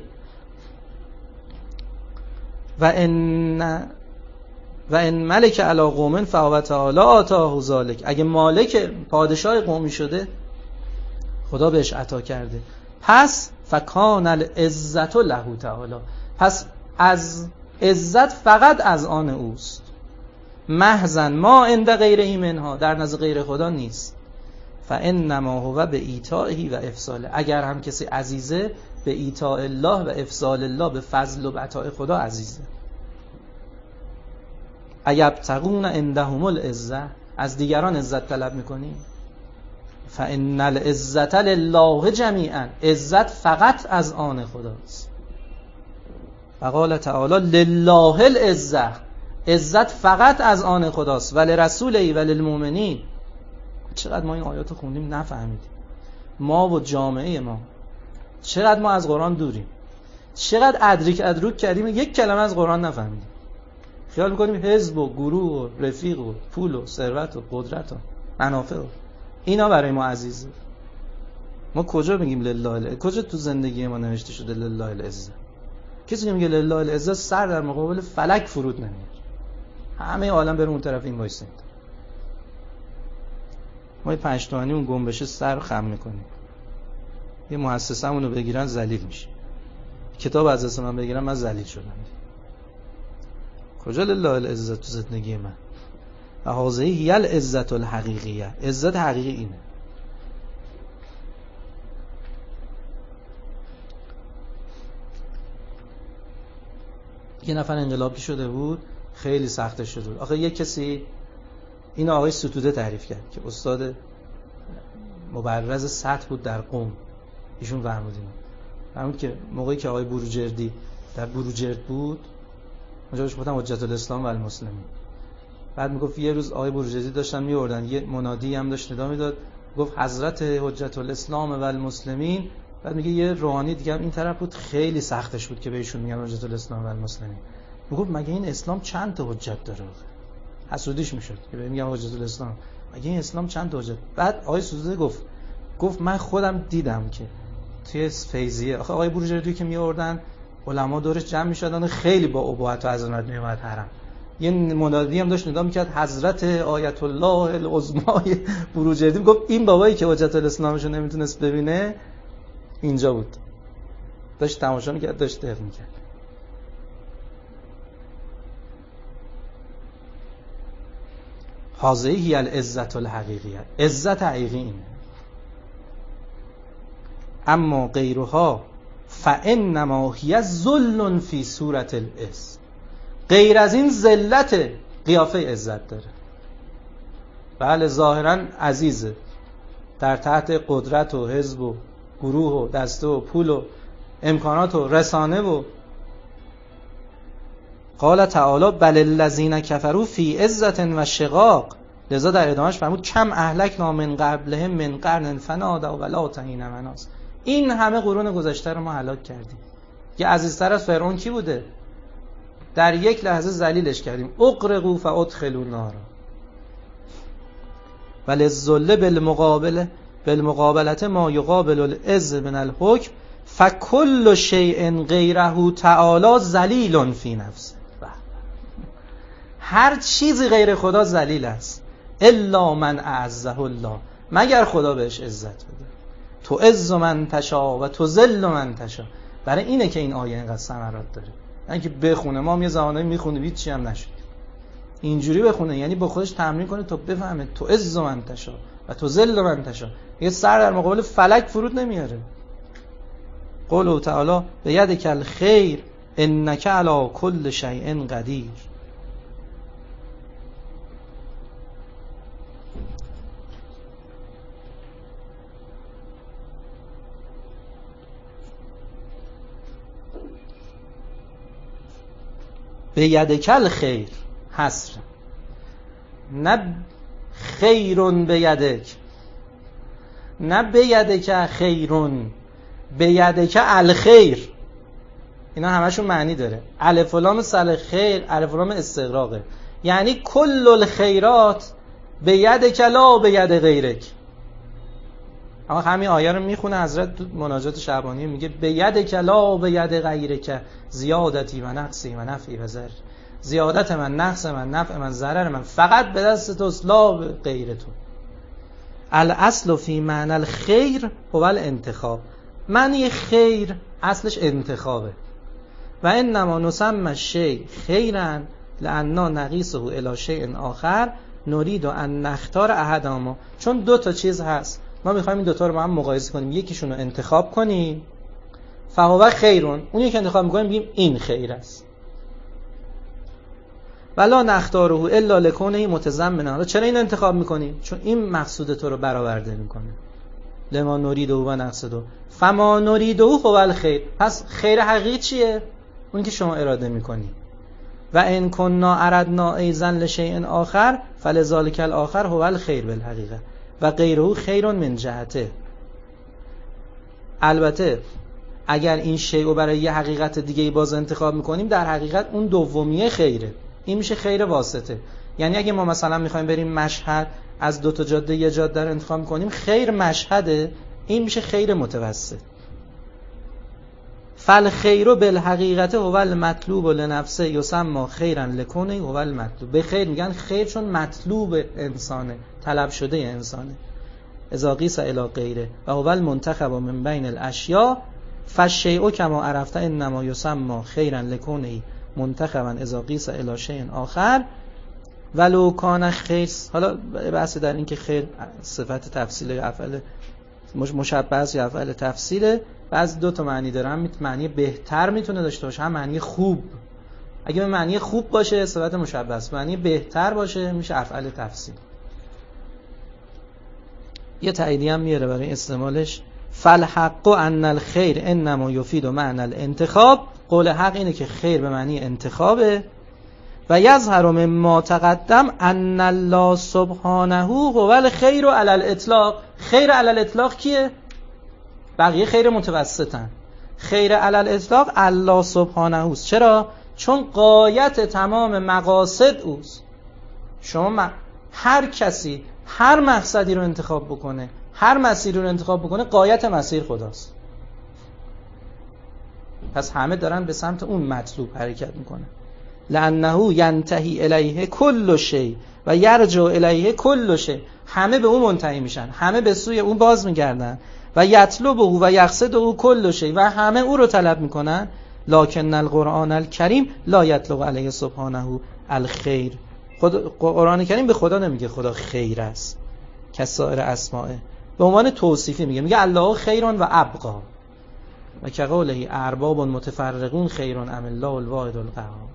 و ان و ان ملک علی قوم فهو تعالی آتاه ذلک، اگه مالک پادشاه قومی شده خدا بهش عطا کرده. پس فکان العزت له تعالی، پس از عزت فقط از آن اوست. محضا ما عند غیره منها، در نزد غیر خدا نیست. فانما هو به ایتائه و افضاله، اگر هم کسی عزیزه به ایتاء الله و افضال الله، به فضل و عطاء خدا عزیزه. ایبتغون عندهم العزه، از دیگران عزت طلب میکنی؟ فان العزة لله جمیعا، عزت فقط از آن خداست. و قال تعالی لله العزه، عزت فقط از آن خداست. ولی رسوله و للمؤمنین. چقدر ما این آیات خوندیم نفهمیدیم، ما و جامعه ما چقدر ما از قرآن دوریم، چقدر ادریک ادروک کردیم، یک کلمه از قرآن نفهمیدیم. خیال میکنیم حزب و گروه و رفیق و پول و ثروت و قدرت و منافع و اینا برای ما عزیزه. ما کجا میگیم لله العزه؟ کجا تو زندگی ما نوشته شده لله العزه؟ کسی که میگه لله العزت سر در مقابل فلک فرود نمیاره. همه عالم بره اون طرف این وایسید. ما پنج تومانی اون گم بشه سر خم میکنیم. یه مؤسسه‌مون رو بگیرن ذلیل میشه. کتاب از دست من بگیرن من ذلیل شدم. کجا لله العزت تو زندگی من؟ و هذه هی العزت الحقیقیه. عزت حقیقی اینه. یه نفر انقلابی شده بود، خیلی سخته شده بود. آخه یه کسی این آقای ستوده تعریف کرد که استاد مبرز سطح بود در قم. ایشون فرمودین فرمود که موقعی که آقای بروجردی در بروجرد بود، اونجا بهش گفتن حجت الاسلام و المسلمین. بعد میگفت یه روز آقای بروجردی داشتن میوردن، یه منادی هم داشت ندا میداد، گفت حضرت حجت الاسلام و المسلمین. بعد میگه یه روحانی دیگه هم این طرف بود، خیلی سختش بود که بهشون میگن حجت الاسلام و المسلمین. میگفت مگه این اسلام چند تا حجت داره؟ حسودیش میشد که میگم حجت الاسلام، مگه این اسلام چند تا حجت؟ بعد آقای سوزده گفت گفت من خودم دیدم که توی فیضیه آخه آقای بروجردی که میآوردن علما دورش جمع میشدن، خیلی با ابهت و عظمت میومد حرم. یه منادی هم داشت ندا میکرد حضرت آیت الله العظمای بروجردی. گفت این بابایی که حجت الاسلامشو نمیتونست ببینه اینجا بود، داشت تماشا میکرد، داشت دق میکرد. هذه هی العزت الحقیقیه. عزت حقیقی اینه. اما غیرها فانما هی ذل فی صورت العز. غیر از این ذلت قیافه عزت داره. بله ظاهرا عزیزه، در تحت قدرت و حزب و گروه و دسته و پول و امکانات و رسانه و قال تعالی بل الذین کفروا فی عزة و شقاق. لذا در ادامهش فرمود کم اهلکنا من قبلهم من قرن فنادوا ولا حین مناص. این همه قرون گذشته رو ما هلاک کردیم. یه عزیزتر از فرعون کی بوده؟ در یک لحظه ذلیلش کردیم. اغرقوا فادخلوا نارا. وللذل بالمقابله بالمقابلت ما یقابل العز من الحکم فکل شیء غیره تعالی ذلیل فی نفسه. هر چیزی غیر خدا ذلیل است الا من اعزه الله، مگر خدا بهش عزت بده. تو عز من تشا و تو ذل من تشا. برای اینه که این آیه اینقدر ثمرات داره. یعنی که بخونه، ما هم یه زمانایی میخونیم هیچ چی هم نشد. اینجوری بخونه یعنی با خودش تمرین کنه تا بفهمه تو عز من تشا و تو ذل من تشا. یه سر در مقابل فلک فرود نمیاره. قوله تعالی بیدک الخیر انک علی کل شیء قدیر. بیدک الخیر حسر، نه خیرون بیدک، نه بیدک خیرون، بیدک الخیر. اینا همشون معنی داره. الف و لام سل خیر، الف و لام استغراقه، یعنی کل الخیرات بیدک لا بید غیرک. اما همین آیه رو میخونه حضرت تو مناجات شعبانی، میگه بیدک لا بید غیرک زیادتی و نقصی و نفعی و ضرر. زیادت من، نقص من، نفع من، ضرر من فقط به دست توست، لا به غیر تو. الاصل فی معنی الخیر هو الانتخاب. معنی خیر اصلش انتخابه. و انما نسمى الشیء خیرا لأننا نقیسه الی شیء آخر نريد ان نختار احدهما. چون دو تا چیز هست، ما میخوایم این دوتا رو با هم مقایسه کنیم، یکیشون رو انتخاب کنیم، فهو خیرون، اون یکی انتخاب میکنیم بگیم این خیر است. ولا نختاره الا لکونه متضمنا. چرا این انتخاب میکنیم؟ چون این مقصود تو رو برآورده میکنه. لما نریده و نقصده فما نریده هو الخیر. پس خیر حقیقی چیه؟ اون که شما اراده میکنی. و ان کنا اردنا ایذا لشیء آخر فلذلک الاخر هو الخیر بالحقیقه و غیره خیر من جهته. البته اگر این شیء رو برای یه حقیقت دیگه باز انتخاب میکنیم، در حقیقت اون دومیه خیره، این میشه خیر واسطه. یعنی اگه ما مثلا میخوایم بریم مشهد، از دو تا جاده یه جاده رو انتخاب میکنیم، خیر مشهده، این میشه خیر متوسط. فالخیر بالحقیقت هو المطلوب لنفسه یسمى خیرا لکونه هو المطلوب. به خیر میگن خیر چون مطلوب انسانه، طلب شده انسانه. اذا قیس الی غیره و هو المنتخب من بین الاشیاء فالشیء کما عرفت انما یسمى خیرا لکونه منتخبا اذا قیس الی شیء آخر ولو کان خیر. حالا بحث در این که خیر صفت تفصیل یا افعال مشبه یا افعال تفصیله، بعضی دو تا معنی داره، هم معنی بهتر میتونه داشته باشه، هم معنی خوب. اگه به معنی خوب باشه صفت مشبه است، معنی بهتر باشه میشه افعال تفصیل. یه تاییدی هم میاره برای استعمالش، فالحق ان الخیر انما یفید معنی الانتخاب. قول حق اینه که خیر به معنی انتخابه. و یظهر مما تقدم ان الله سبحانه هو الخیر علی الاطلاق. خیر علی الاطلاق کیه؟ بقیه خیر متوسطن. خیر علی الاطلاق الله سبحانه است. چرا؟ چون غایت تمام مقاصد اوست. شما هر کسی هر مقصدی رو انتخاب بکنه، هر مسیری رو انتخاب بکنه، غایت مسیر خداست. پس همه دارن به سمت اون مطلوب حرکت میکنه. لانه ینتهی الیه کل شیء و یرجع الیه کل شیء. همه به اون منتهی میشن، همه به سوی اون باز میگردن. و یطلبه و یقصده کل شیء، و همه او رو طلب میکنن. لکن القرآن الکریم لا یطلق علیه سبحانه الخیر. خود قرآن کریم به خدا نمیگه خدا خیر است کسائر اسمائه، به عنوان توصیفی میگه، میگه الله خیر و ابقا و که قوله ارباب متفرقون خیر ام الله الواحد القهار.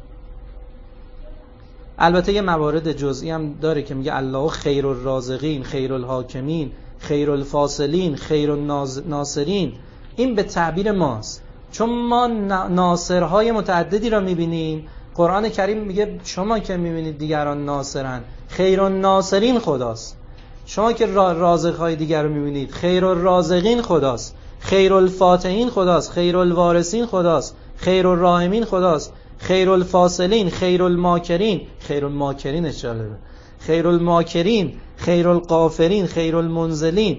البته یه موارد جزئی هم داره که میگه الله خیر الرازقین، خیر الحاکمین، خیر الفاصلین، خیر الناصرین. این به تعبیر ماست، چون ما ناصرهای متعددی را میبینیم. قرآن کریم میگه شما که میبینید دیگران ناصرن، خیر الناصرین خداست. شما که رازقهای دیگر رو میبینید، خیر الرازقین خداست. خیر الفاتحین خداست. خیر الوارثین خداست. خیر الراحمین خداست. خیر الفاصلین، خیر الماکرین. خیر الماکرین اشاره، خیر الماکرین، خیر الغافرین، خیر المنزلین.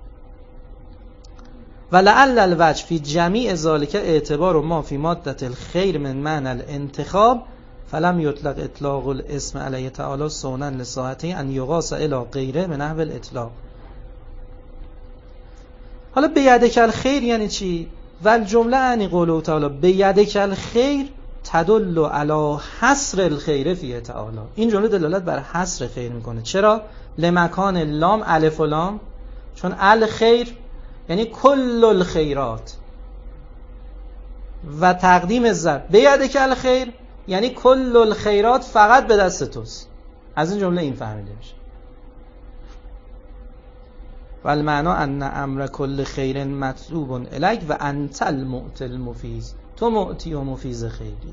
ولعل الوجه فی جمیع ذلک اعتبار ما فی مادة الخیر من معنى الانتخاب فلم یطلق اطلاق الاسم علیه تعالی سونا لساعته ان یقاس الی غیره من نحو الاطلاق. حالا بیدک الخیر یعنی چی؟ والجمله یعنی قوله تعالی بیدک الخیر تدل علی حصر الخیر فی تعالی. این جمله دلالت بر حصر خیر میکنه. چرا؟ لمکان لام الف و لام، چون الخیر یعنی کل الخیرات، و تقدیم ضرب بیدک الخیر یعنی کل الخیرات فقط به دست توست. از این جمله این فهمیده میشه. والمعنی ان امر کل خیر مطلوب الیک و انت المعطی المفیض. تو معطی و مفیض خیری.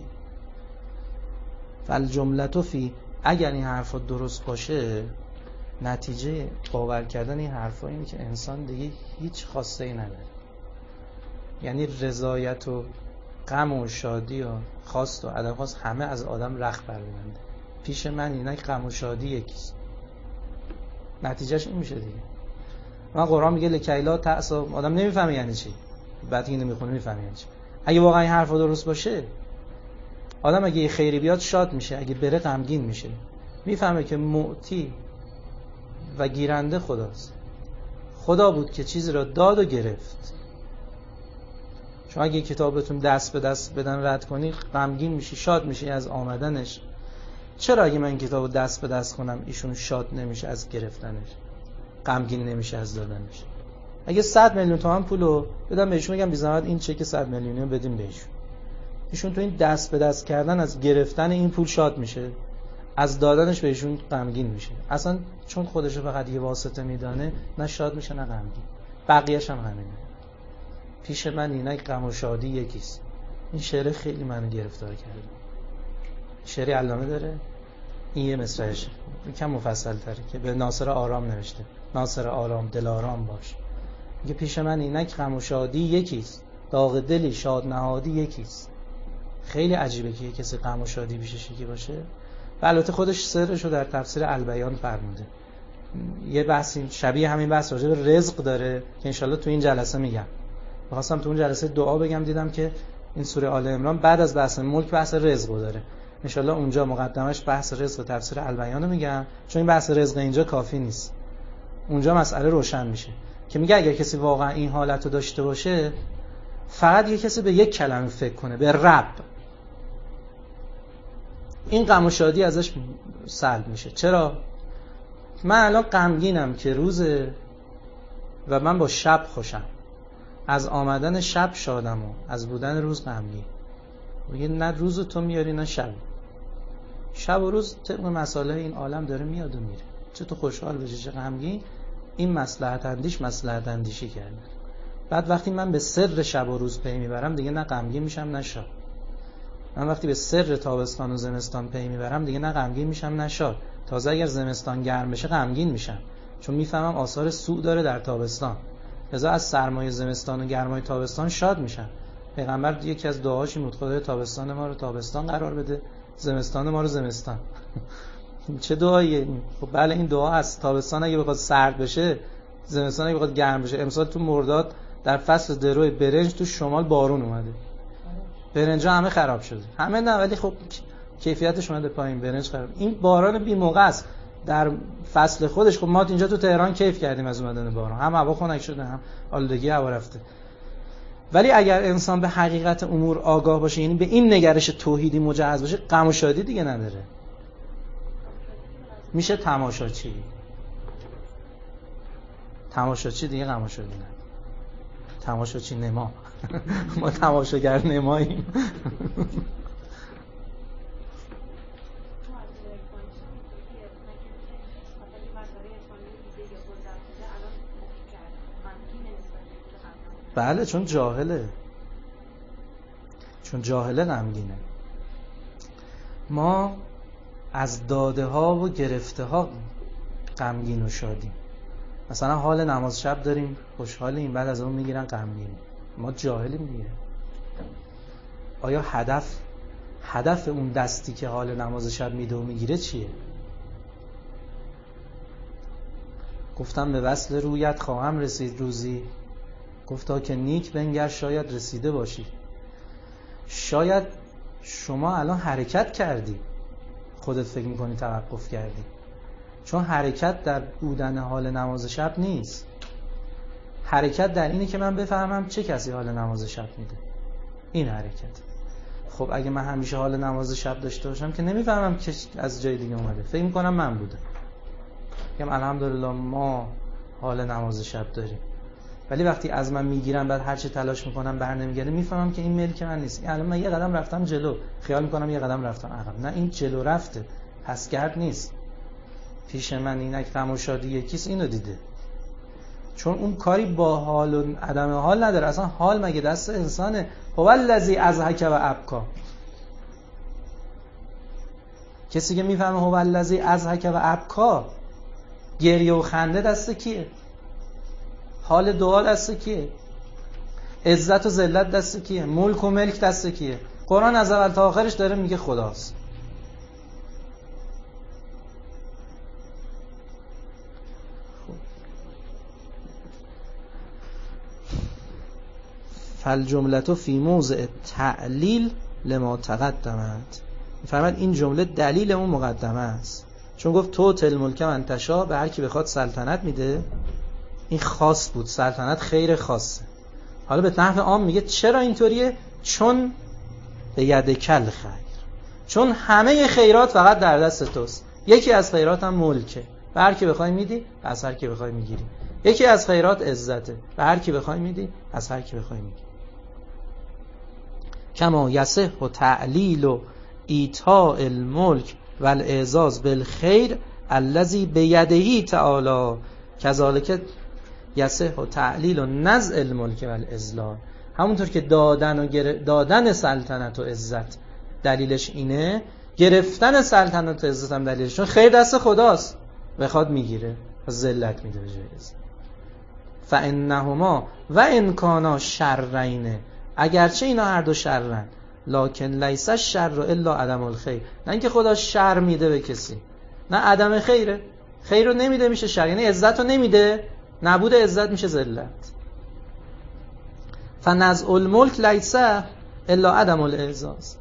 فالجمله فی، اگر این حرف درست باشه، نتیجه باور کردن این حرفا اینه که انسان دیگه هیچ خواسته ای نداره. یعنی رضایت و غم و شادی و خواست و عدم خواست همه از آدم رخت برمی‌داره. پیش من اینه غم و شادی یکیست. نتیجهش این میشه دیگه. من قرآن میگه لکیلا تأسا، آدم نمیفهمه یعنی چی. بعد اینو میخونه میفهمه یعنی چی. اگه واقعا این حرفا درست باشه، آدم اگه خیری بیاد شاد میشه، اگه بره غمگین میشه. میفهمه که معطی و گیرنده خداست. خدا بود که چیزی را داد و گرفت. شما اگه کتابتون دست به دست بدن رد کنی، غمگین میشی، شاد میشی از آمدنش. چرا اگه من این کتابو دست به دست کنم ایشون شاد نمیشه از گرفتنش، غمگین نمیشه از دادنش؟ اگه صد میلیون تومان پولو بدم بهشون، میگم بی زحمت این چک صد میلیونی رو بدیم بهشون، ایشون تو این دست به دست کردن از گرفتن این پول شاد میشه، از دادنش بهشون غمگین میشه. اصلا چون خودشو فقط یه واسطه میدانه، نه شاد میشه نه غمگین. بقیه‌ش هم همینه. پیش من اینک غم و شادی یکیست. این شعر خیلی منو گرفتار کرده. شعری علامه داره، این یه مصرعش کم مفصل تره که به ناصر آرام نوشته. ناصر آرام دل آرام باش. میگه پیش من اینک غم و شادی یکیست، داغ دلی شاد نهادی یکیست. خیلی عجیبه که کسی غم و شادی پیشش یکی باشه. و البته خودش سرشو در تفسیر البیان فرموده. یه بحثی شبیه همین بحث راجع به رزق داره که انشالله تو این جلسه میگم. می‌خواستم تو اون جلسه دعا بگم، دیدم که این سوره آل عمران بعد از بحث ملک بحث رزق داره. ان شاء الله اونجا مقدمش بحث رزق و تفسیر البیان رو میگم، چون این بحث رزق اینجا کافی نیست. اونجا مسئله روشن میشه که میگه اگر کسی واقعا این حالت رو داشته باشه، فقط یه کسی به یک کلمه فکر کنه، به رب، این غم و شادی ازش سلب میشه. چرا؟ من الان غمگینم که روزه و من با شب خوشم، از آمدن شب شادم و از بودن روز غمگین. میگه نه روز تو میاری نه شب. شب و روز طبق مسائل این عالم داره میاد و میره. چه تو خوشحال بشی چه غمگین، این مصلحت اندیش مصلحت اندیشی کرده. بعد وقتی من به سر شب و روز پی میبرم دیگه نه غمگین میشم نه شاد. من وقتی به سر تابستان و زمستان پی میبرم دیگه نه غمگین میشم نه شاد. تازه اگر زمستان گرم بشه غمگین میشم، چون میفهمم آثار سوء داره در تابستان. لذا از سرمای زمستان و گرمای تابستان شاد میشم. پیغمبر یکی از دعاهاش این بود خدای تابستان ما رو تابستان قرار بده، زمستان ما رو زمستان. چه دعاییه؟ خب بله این دعا هست. تابستان اگه بخواد سرد بشه، زمستان اگه بخواد گرم بشه. امسال تو مرداد در فصل درو برنج تو شمال بارون اومده، برنجا همه خراب شده. همه نه ولی خب کیفیتش اومده پایین، برنج خراب. این باران بی موقع است در فصل خودش. خب ما اینجا تو تهران کیف کردیم از اومدن باران، هم هوا خنک شده هم آلودگی هوا رفته. ولی اگر انسان به حقیقت امور آگاه باشه، یعنی به این نگرش توحیدی مجهز باشه، غم و شادی دیگه نداره، میشه تماشاچی. تماشاچی دیگه غم و شادی نداره. تماشاچی نما. ما تماشاگر نماییم. بله چون جاهله، چون جاهله غمگینه. ما از داده ها و گرفته ها غمگین و شادیم. مثلا حال نماز شب داریم خوشحالیم، بعد از اون میگیرن غمگینیم. ما جاهلیم دیگه. آیا هدف هدف اون دستی که حال نماز شب میده و میگیره چیه؟ گفتم به وصل رویت خواهم رسید روزی، گفتا که نیک بنگر شاید رسیده باشی. شاید شما الان حرکت کردی، خودت فکر میکنی توقف کردی، چون حرکت در بودن حال نماز شب نیست. حرکت در اینه که من بفهمم چه کسی حال نماز شب میده، این حرکت. خب اگه من همیشه حال نماز شب داشته باشم که نمیفهمم که از جای دیگه اومده، فکر میکنم من بودم. میگم الحمدلله ما حال نماز شب داریم. ولی وقتی از من میگیرن بعد هر چی تلاش میکنم بر نمیگرده، میفهمم که این ملک من نیست. الان من یه قدم رفتم جلو، خیال میکنم یه قدم رفتم عقب. نه، این جلو رفته، پسگرد نیست. پیش من اینک غم و شادی یکیست، اینو دیده. چون اون کاری با حال و عدم حال نداره. اصلا حال مگه دست انسانه؟ هو الذی اضحک و ابکا. کسی که میفهمه هو الذی اضحک و ابکا، گریه و خنده دست کیه؟ حال دعا دست کیه؟ عزت و ذلت دست کیه؟ ملک و ملک دست کیه؟ قرآن از اول تا آخرش داره میگه خداست. فالجملة فی موضع تعلیل لما تقدمت. فرمود این جمله دلیل اون مقدمه است، چون گفت تو تل ملک من تشا، به هر کی بخواد سلطنت میده. این خاص بود، سلطنت خیر خاصه. حالا به نحو عام میگه چرا اینطوریه؟ چون به ید کل خیر، چون همه خیرات فقط در دست توست. یکی از خیرات هم ملکه، به هر کی بخوای میدی، از هر کی بخوای میگیری. یکی از خیرات عزته، به هر کی بخوای میدی، از هر کی بخوای میگیری. کما یصح و تعلیل و ایتاء الملک و الاعزاز بالخیر الذی بیده تعالی کذالک یصح و تعلیل و نزع الملک و الاذلال. همونطور که دادن و گر... دادن سلطنت و عزت دلیلش اینه، گرفتن سلطنت و عزت هم دلیلش، چون خیر دست خداست، بخواد میگیره، ذلت میده به جای عزت. فانهما و ان کانا شرین، اگرچه اینا هر دو شرن، لکن لیس الشر الا عدم الخیر. نه اینکه خدا شر میده به کسی، نه عدم خیره. خیر رو نمیده میشه شر، یعنی عزت رو نمیده، نبود عزت میشه ذلت. فنزع الملک لیس الا عدم الاعزاز.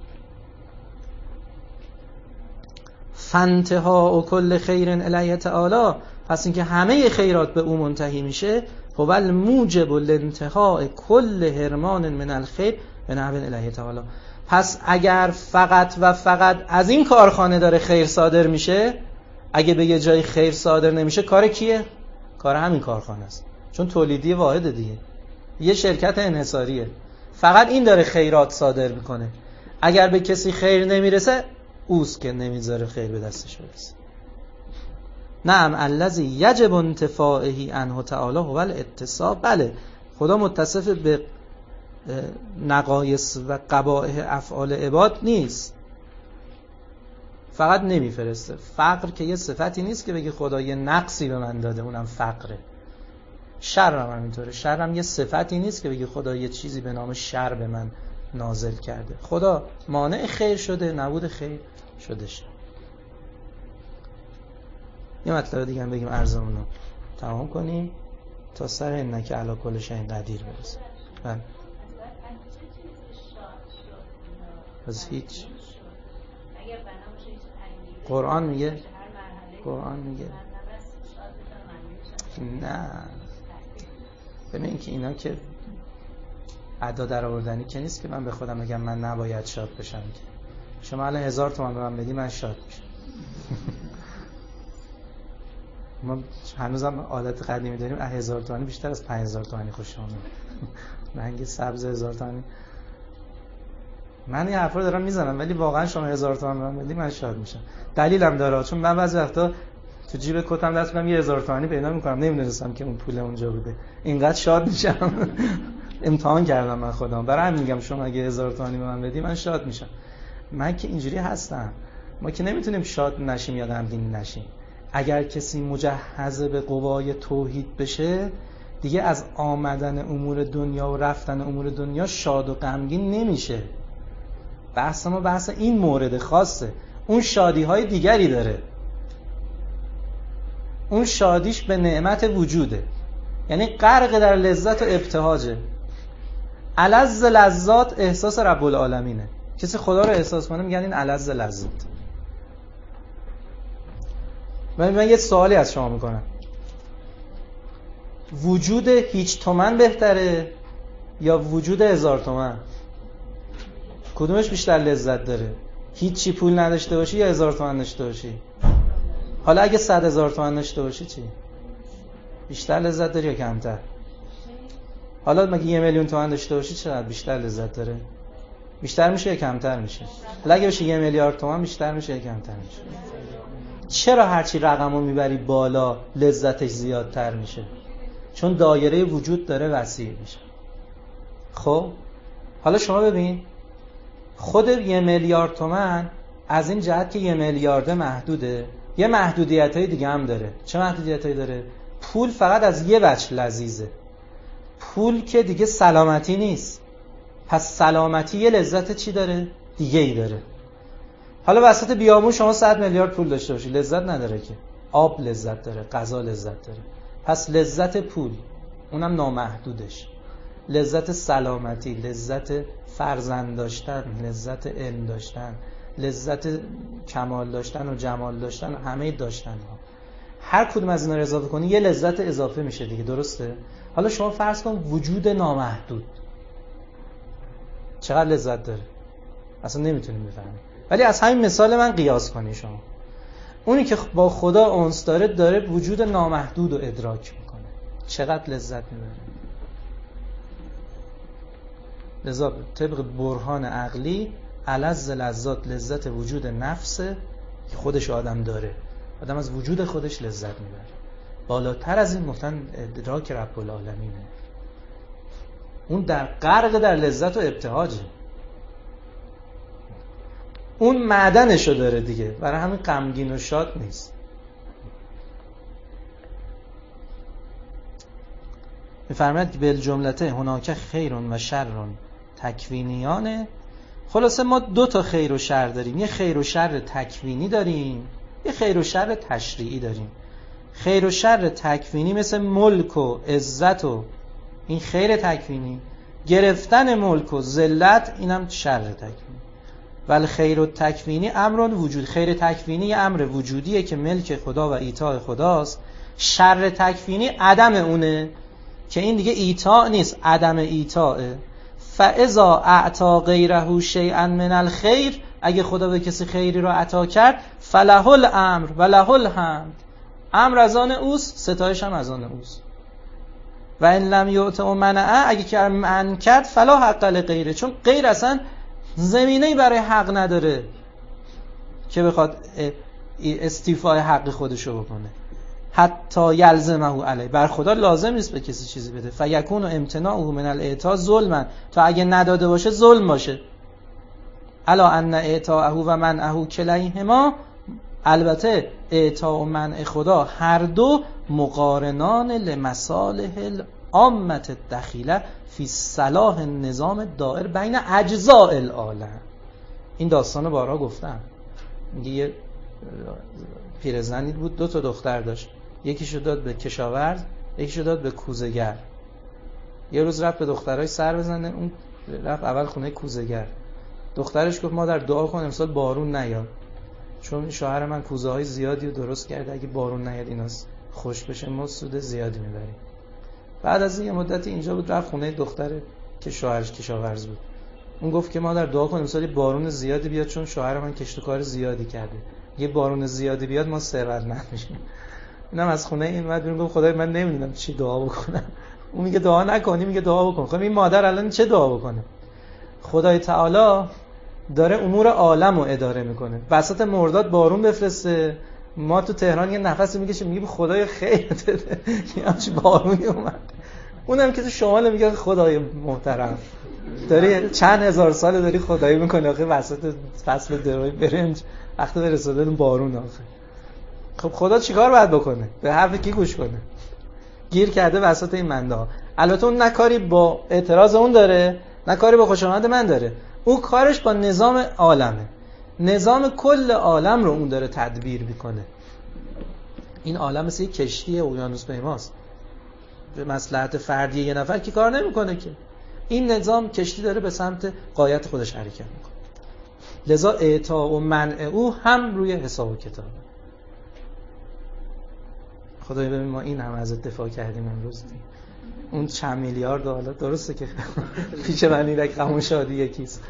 فانتها و کل خیر الیه تعالی، پس اینکه همه خیرات به او منتهی میشه، هو الموجب لانتهاء کل حرمان من الخیر به نحو الیه تعالی. پس اگر فقط و فقط از این کارخانه داره خیر صادر میشه، اگه به یه جای خیر صادر نمیشه، کار کیه؟ کار همین کارخانه است، چون تولیدی واحد دیگه، یه شرکت انحصاریه، فقط این داره خیرات صادر میکنه. اگر به کسی خیر نمیرسه، اوست که نمیذاره خیر به دستش برسه. نعم الذی یجب انتفاعه عنه تعالی هو الاتصاف. بله، خدا متصف به نقایص و قبائح افعال عباد نیست، فقط نمیفرسته. فقر که یه صفتی نیست که بگی خدا یه نقصی به من داده، اونم فقره. شرم هم اینطوره، شرم یه صفتی نیست که بگی خدا یه چیزی به نام شر به من نازل کرده. خدا مانع خیر شده، نبود خیر شده شد. یه مطلب دیگه هم بگیم عرضمون رو تمام کنیم تا سر انک علی کل شیء قدیر برسیم. بله. از هیچ. قرآن میگه قرآن میگه نه، ببین که اینا که ادا در آوردنی که نیست که من به خودم بگم من نباید شاد بشم. که شما الان هزار تومان به من بدی من شاد میشم. ما هنوزم عادت قدیمی داریم از هزار تومانی بیشتر از پنج هزار تومانی خوشم میاد. رنگ سبز هزار تومانی. من این حرفا رو دارم میزنم، ولی واقعا شما هزار تومان به من بدی من شاد میشم. دلیلم داره، چون من بعضی وقتا تو جیب کتم دست میدم یه هزار تومانی پیدا میکنم، نمیدونستم که اون پول اونجا بوده، اینقدر شاد میشم. امتحان کردم من خودم، برای همین میگم شما اگه هزار تومانی به من بدی من شاد میشم. من که اینجوری هستم. ما که نمیتونیم شاد نشیم یا غمگین نشیم. اگر کسی مجهز به قوای توحید بشه، دیگه از آمدن امور دنیا و رفتن امور دنیا شاد و غمگین نمیشه. بحث ما بحث این مورد خاصه. اون شادی های دیگری داره، اون شادیش به نعمت وجوده، یعنی غرق در لذت و ابتهاجه. الذ لذات احساس رب العالمینه. کسی خدا رو احساس کنه میگن این الذ لذات. من من یه سوالی از شما میکنم، وجود هیچ تومن بهتره یا وجود هزار تومن؟ کدومش بیشتر لذت داره؟ هیچی پول نداشته باشی یا هزار تومن داشته باشی؟ حالا اگه صد هزار تومن داشته باشی چی؟ بیشتر لذت داری یا کمتر؟ حالا مگه یه میلیون تومن داشته باشی چقدر بیشتر لذت داره؟ بیشتر میشه یا کمتر میشه؟ حالا اگه بشه یه میلیارد تومن بیشتر میشه یا کمتر میشه؟ چرا هرچی رقمو میبری بالا لذتش زیادتر میشه؟ چون دایره وجود داره وسیع میشه. خب حالا شما ببین، خود یه میلیارد تومن از این جهت که یه میلیارده محدوده، یه محدودیتای دیگه هم داره. چه محدودیتایی داره؟ پول فقط از یه وجه لذیذه. پول که دیگه سلامتی نیست. پس سلامتی یه لذت چی داره؟ دیگه ای داره. حالا وسط بیابون شما صد میلیارد پول داشته باشی، لذت نداره که. آب لذت داره، غذا لذت داره. پس لذت پول اونم نامحدودش، لذت سلامتی، لذت فرزند داشتن، لذت علم داشتن، لذت کمال داشتن و جمال داشتن، همه داشتن ها. هر کدوم از اینا رو اضافه کنی یه لذت اضافه میشه دیگه، درسته؟ حالا شما فرض کن وجود نامحدود چقدر لذت داره؟ اصلا نمیتونیم بفهمیم. ولی از همین مثال من قیاس کنی شما، اونی که با خدا انس داره داره وجود نامحدود رو ادراک میکنه، چقدر لذت میبره. لذا طبق برهان عقلی الذ لذات لذت وجود نفسه که خودش آدم داره. آدم از وجود خودش لذت میبره. بالاتر از این گفتن ادراک رب العالمینه. اون در غرق در لذت و ابتهاجه. اون معدنشو داره دیگه، برای همین غمگین و شاد نیست. می‌فرماید که بالجملته هناک خیرون و شرون تکوینیانه. خلاصه ما دو تا خیر و شر داریم، یه خیر و شر تکوینی داریم، یه خیر و شر تشریعی داریم. خیر و شر تکوینی مثل ملک و عزت و این خیر تکوینی، گرفتن ملک و ذلت اینم شر تکوینی. ولی خیر و تکوینی امر وجود. خیر تکوینی یه امر وجودیه که ملک خدا و ایتاء خداست. شر تکوینی عدم اونه که این دیگه ایتاء نیست، عدم ایتاءه. فاذا اعطا غیره شیئا من الخیر، اگه خدا به کسی خیری رو عطا کرد، فله الامر و له الحمد، امر از آن اوست، ستایش هم از آن اوست. و ان لم یعط و منع، اگه که منع کرد، فلا حق لغیره، چون غیر اصلا زمینه‌ای برای حق نداره که بخواد استیفای حق خودشو بکنه. حتی یلزمه علی، بر خدا لازم نیست به کسی چیزی بده. فیکون امتناعه من الاعطاء ظلما، تا اگه نداده باشه ظلم باشه. الا ان اعطاءه و منعه کلیهما، البته اعطاء و منع خدا هر دو مقارنان لمصالح العامه الدخیله فی صلاح النظام دائر بین اجزاء العالم. این داستانو بارها گفتم. میگه یه پیرزنی بود، دو تا دختر داشت، یکیشو داد به کشاورز، یکیشو داد به کوزه‌گر. یه روز رفت به دخترای سر بزنه، اون رفت اول خونه کوزه‌گر. دخترش گفت مادر دعا کن امسال بارون نیاد، چون شوهر من کوزه های زیادی رو درست کرده، اگه بارون نیاد اینا خشک بشه ما سود زیادی میبریم. بعد از این مدتی اینجا بود، رفت خونه دختر که شوهرش کشاورز بود. اون گفت که مادر دعا کن امسال بارون زیادی بیاد، چون شوهر من کشت و کار زیادی کرده، یه بارون زیادی بیاد ما ثروتمند میشیم. اینم از خونه این اومد بیرون گفت خدای من نمیدونم چی دعا بکنم. اون میگه دعا نکنی، میگه دعا بکن. خب این مادر الان چه دعا بکنه؟ خدای تعالی داره امور عالم رو اداره میکنه. وسط مرداد بارون بفرسته، ما تو تهران یه نفسی میکشیم میگه خدای خیر بده یه همچین بارونی اومد. اونم که تو شمال میگه خدای محترم داری چند هزار سال داری خدایی میکنه، آخه وسط فصل دروی برنج وقتی برساده بارون آخه. خب خدا چیکار باید بکنه؟ به حرف کی گوش کنه؟ گیر کرده وسط این منده ها. البته اون نه کاری با اعتراض اون داره، نه کاری با خوش آمد من داره. اون کارش با نظام عالمه. نظام کل عالم رو اون داره تدبیر میکنه. این عالم مثل یک کشتی اقیانوس پیماست. به مصلحت فردی یه نفر که کار نمیکنه که. این نظام کشتی داره به سمت غایت خودش حرکت میکنه. لذا اعطاء و منع او هم روی حساب و کتابه. خدای ببین ما این هم از دفاع کردیم امروز. اون چند میلیارد حالا درسته که پیش من این رقم همون شادی یکیست.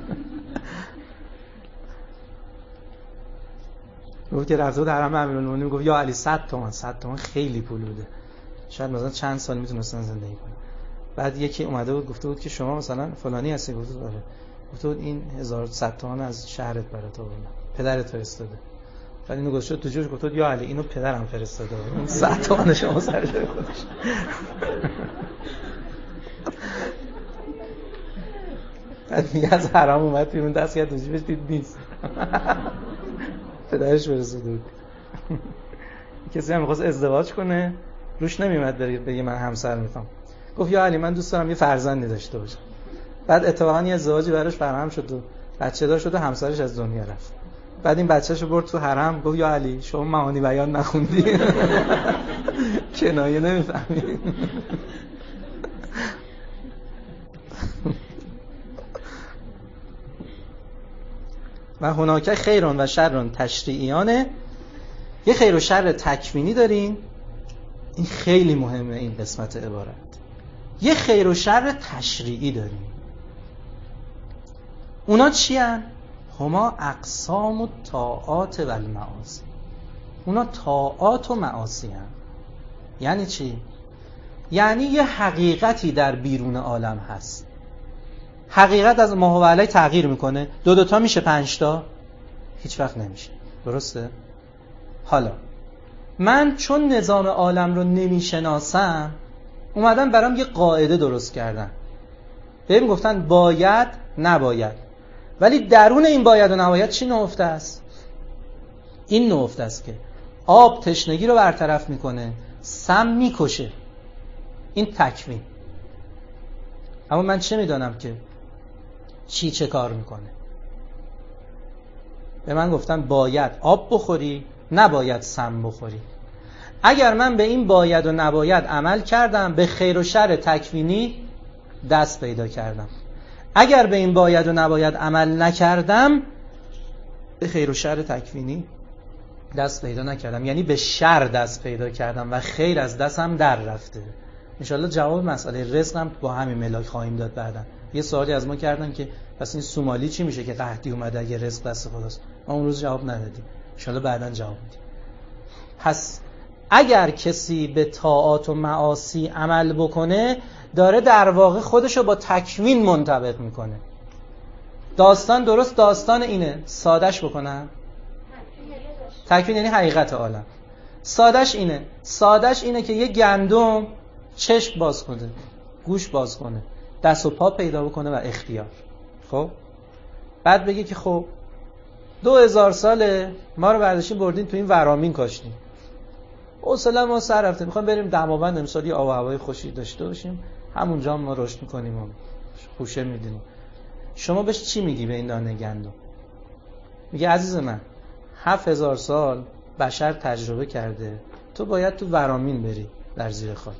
گفت که رفته بود حرم امیرالمومنین، گفت یا علی صد تومن صد تومن خیلی پول بوده، شاید مثلا چند سال میتونستن زندگی کنه. بعد یکی اومده بود گفته بود که شما مثلا فلانی هستی، گفت بود آره. گفته بود این هزار و صد تومن از شهرت برات آوردم، پدرت فرستاده. بعد اینو گذاشت تو جوش، گفت بود یا علی اینو پدرم فرستاده، اون صد تومن شما سر جای خودش. بعد میگه از حرام اومد بیرون دست کرد تو جیبش دید نیست. پدرش فرستاده بود. کسی هم می‌خواست ازدواج کنه روش نمیومد بگه من همسر میخوام، گفت یا علی من دوست دارم یه فرزندی داشته باشم. بعد اتفاقا یه ازدواجی براش فراهم شد و بچه دار شد و همسرش از دنیا رفت. بعد این بچه‌شو برد تو حرم، گفت یا علی شما معانی بیان نخوندی؟ کنایه نمیفهمی؟ و هناک خیرون و شرون تشریعیانه. یه خیر و شر تکوینی داریم، این خیلی مهمه این قسمت عبارت. یه خیر و شر تشریعی داریم. اونا چی هن؟ هما اقسام و طاعات و المعاصی. اونا طاعات و معاصی هن. یعنی چی؟ یعنی یه حقیقتی در بیرون عالم هست. حقیقت از ما هو علی تغییر میکنه. دو دوتا میشه پنجتا؟ هیچ وقت نمیشه. درسته؟ حالا من چون نظام عالم رو نمیشناسم اومدم برام یه قاعده درست کردم. بهم گفتن باید نباید، ولی درون این باید و نباید چی نهفته است؟ این نهفته است که آب تشنگی رو برطرف میکنه، سم میکشه. این تکوین. اما من چه میدانم که چی چه کار میکنه؟ به من گفتن باید آب بخوری، نباید سم بخوری. اگر من به این باید و نباید عمل کردم، به خیر و شر تکوینی دست پیدا کردم. اگر به این باید و نباید عمل نکردم به خیر و شر تکوینی دست پیدا نکردم، یعنی به شر دست پیدا کردم و خیر از دستم در رفته. انشالله جواب مسئله رزق هم با همین ملاک خواهیم داد بعدا. یه سوالی از ما کردن که پس این سومالی چی میشه که قحطی اومده اگه رزق دست خداست؟ ما اون روز جواب ندادیم، انشالله بعدا جواب میدیم. پس اگر کسی به طاعات و معاصی عمل بکنه داره در واقع خودشو با تکوین منطبق میکنه. داستان درست داستان اینه، سادش بکنم. تکوین یعنی حقیقت عالم. سادش اینه سادش اینه که یه گندم چشم باز کنه، گوش باز کنه، دست و پا پیدا بکنه و اختیار. خب بعد بگه که خب دو هزار ساله ما رو برداشتین بردین تو این ورامین کاشتیم، حوصله ما سر رفته، میخوام بریم دماوند امسال یه آب و هوای خوشی داشته باشیم، همونجا ما رشد میکنیم و خوشه میدیم. شما بهش چی میگی به این دانه گندم؟ میگه عزیز من هفت هزار سال بشر تجربه کرده، تو باید تو ورامین بری در زیر خاک.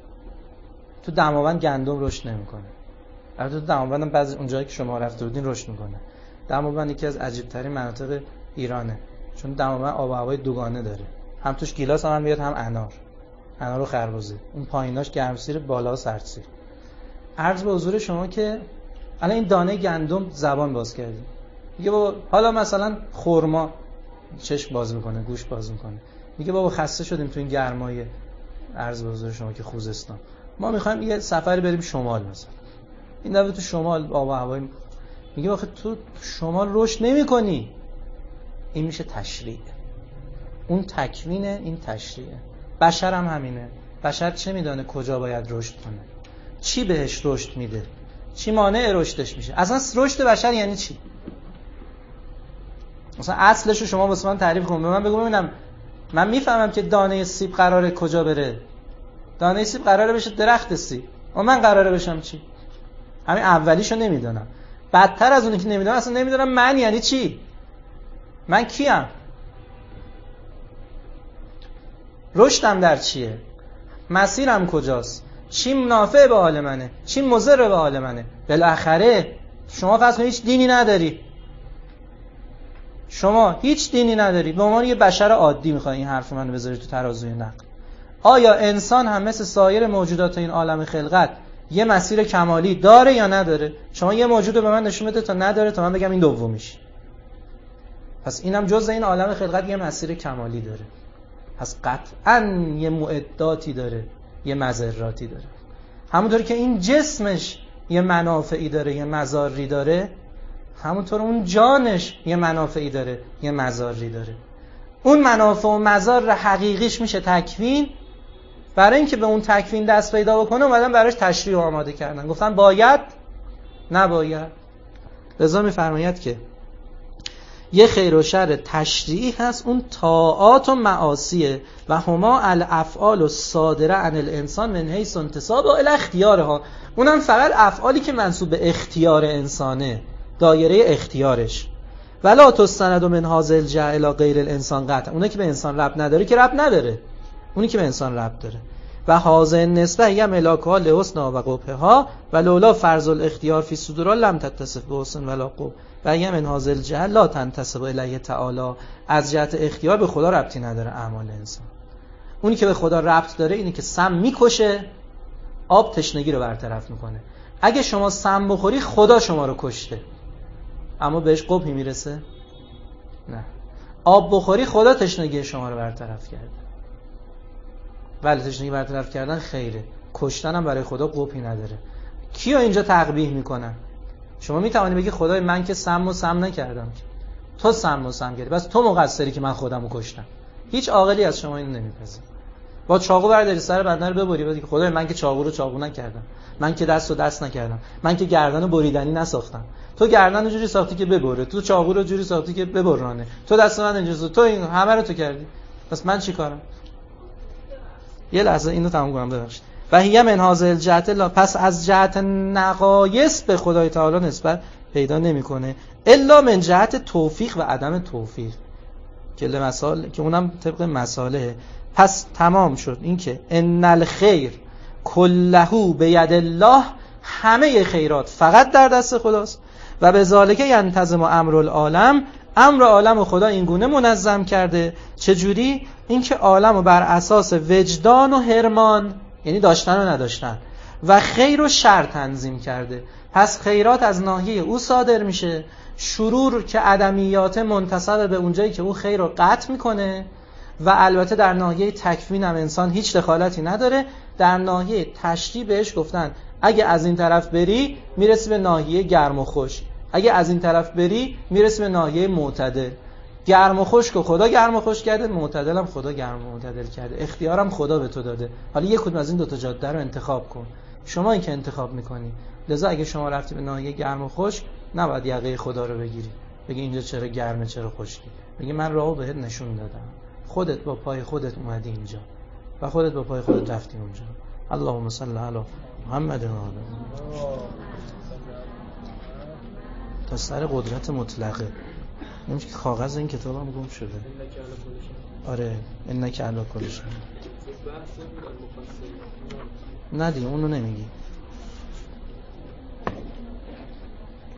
تو دماوند گندم رشد نمیکنه. البته تو دماوند هم بعضی اونجایی که شما رفته بودین رشد میکنه. دماوند یکی از عجیب ترین مناطق ایرانه، چون دماوند آب و هوای دوگانه داره، هم توش گیلاس هم میاد، هم انار انار و خربزه، اون پاییناش گرمسیر، بالا سردسیر. عرض به حضور شما که الان این دانه گندم زبان باز کردی، میگه بابا حالا مثلا خرما چشم باز میکنه، گوش باز میکنه، میگه بابا خسته شدیم تو این گرمای عرض به حضور شما که خوزستان، ما میخوایم یه سفری بریم شمال مثلا. این دفعه تو شمال آب و هوای، میگه آخه تو شمال رشد نمیکنی. این میشه تشریع. اون تکوینه، این تشریعه. بشر هم همینه. بشر چه میدانه کجا باید رشد کنه، چی بهش رشد میده، چی مانع رشدش میشه. اصلا رشد بشر یعنی چی؟ مثلا اصلش رو شما واسه من تعریف کن، به من بگو ببینم. من میفهمم که دانه سیب قراره کجا بره. دانه سیب قراره بشه درخت سیب، اما من قراره بشم چی؟ همین اولیشو نمیدونم. بدتر از اونی که نمیدونم اصلا نمیدونم من یعنی چی، من کیم، رشدم در چیه، مسیرم کجاست، چی نافع به حال منه، چی مضر به حال منه. بالاخره شما فرض کنید هیچ دینی نداری، شما هیچ دینی نداری، به عنوان یه بشر عادی میخوای این حرف منو بذاری تو ترازوی نقل. آیا انسان هم مثل سایر موجودات این عالم خلقت یه مسیر کمالی داره یا نداره؟ شما یه موجود رو به من نشون بده تا نداره تا من بگم این دومیش. پس اینم جزء این عالم خلقت یه مسیر کمالی داره، پس قطعاً یه معداتی داره، یه مضراتی داره. همونطور که این جسمش یه منافعی داره، یه مضاری داره، همونطور اون جانش یه منافعی داره، یه مضاری داره. اون منافع و مضار حقیقیش میشه تکوین. برای اینکه به اون تکوین دست پیدا بکنه اومدن براش تشریع آماده کردن، گفتن باید نباید. لذا میفرماید که یه خیر و شر تشریعی هست، اون طاعات و معاصیه و هما الافعال الصادره عن الانسان من حیث انتصاب الی اختیارها. اونم فقط افعالی که منسوب به اختیار انسانه، دایره اختیارش. ولا تستند من هذا الجهل الی غیر الانسان قطع. اونی که به انسان ربط نداره که ربط نداره، اونی که به انسان ربط داره. و هذا النسبه هی ملاکها لحسنها و قبحها و لولا فرض الاختیار فی صدور لم تتصف بحسن ولا قبح و هی من هذا الجهل لا تنتسب الیه تعالی. از جهت اختیار به خدا ربطی نداره اعمال انسان. اونی که به خدا ربط داره اینی که سم میکشه، آب تشنگی رو برطرف میکنه. اگه شما سم بخوری خدا شما رو کشته، اما بهش قبحی میرسه؟ نه. آب بخوری خدا تشنگی شما رو برطرف کرده. ولی تشنگی برطرف کردن خیره، کشتن هم برای خدا قبحی نداره. کیا اینجا تقبیح میکنن؟ شما میتوانی بگی خدای من که سم و سم نکردم، تو سم و سم کردی، بس تو مقصری که من خودمو کشتم. هیچ عاقلی از شما اینو نمیپذیره. با چاقو برداری سر بدنه رو ببری، بگی خدای من که چاقو رو چاقو نکردم، من که دست رو دست نکردم، من که گردن بریدنی نساختم. تو گردن رو جوری ساختی که ببره، تو چاقو رو جوری ساختی که ببرانه، تو دست من اینجوری، تو این همه رو تو کردی، پس من چیکارم؟ یه لحظه اینو تموم کنم ببخشید. و هی من هذا الجهت لا، پس از جهت نقایص به خدای تعالی نسبت پیدا نمیکنه الا من جهت توفیق و عدم توفیق که مثال که اونم طبق مساله. پس تمام شد این که ان الخیر کله بید الله، همه خیرات فقط در دست خداست و به ذالک ینتظم امر العالم، امر عالم خدا این گونه منظم کرده. چجوری؟ اینکه عالم رو بر اساس وجدان و حرمان، یعنی داشتن و نداشتن، و خیر و شر تنظیم کرده. پس خیرات از ناحیه او صادر میشه، شرور که عدمیات منتسب به اونجایی که او خیر رو قطع میکنه، و البته در ناحیه تکوین هم انسان هیچ دخالتی نداره. در ناحیه تشریع بهش گفتن اگه از این طرف بری میرسی به ناحیه گرم و خشک، اگه از این طرف بری میرسی به ناحیه معتدل. گرم و خشک و خدا گرم و خشک کرده، معتدل هم خدا گرم و معتدل کرده، اختیارم خدا به تو داده. حالا یک کدوم از این دو تا جاده رو انتخاب کن، شما این که انتخاب میکنی. لذا اگه شما رفتی به ناحیه گرم و خشک، نباید یقه خدا رو بگیری بگی اینجا چرا گرمه چرا خشکی. بگی من راهو بهت نشون دادم، خودت با پای خودت اومدی اینجا و خودت با پای خودت رفتی اونجا. اللهم صل علی محمد و آله. تا سر قدرت مطلقه. نمیشه که کاغذ این کتابم گم شده. آره انک علی کل شیء. ندی اونو نمیگی.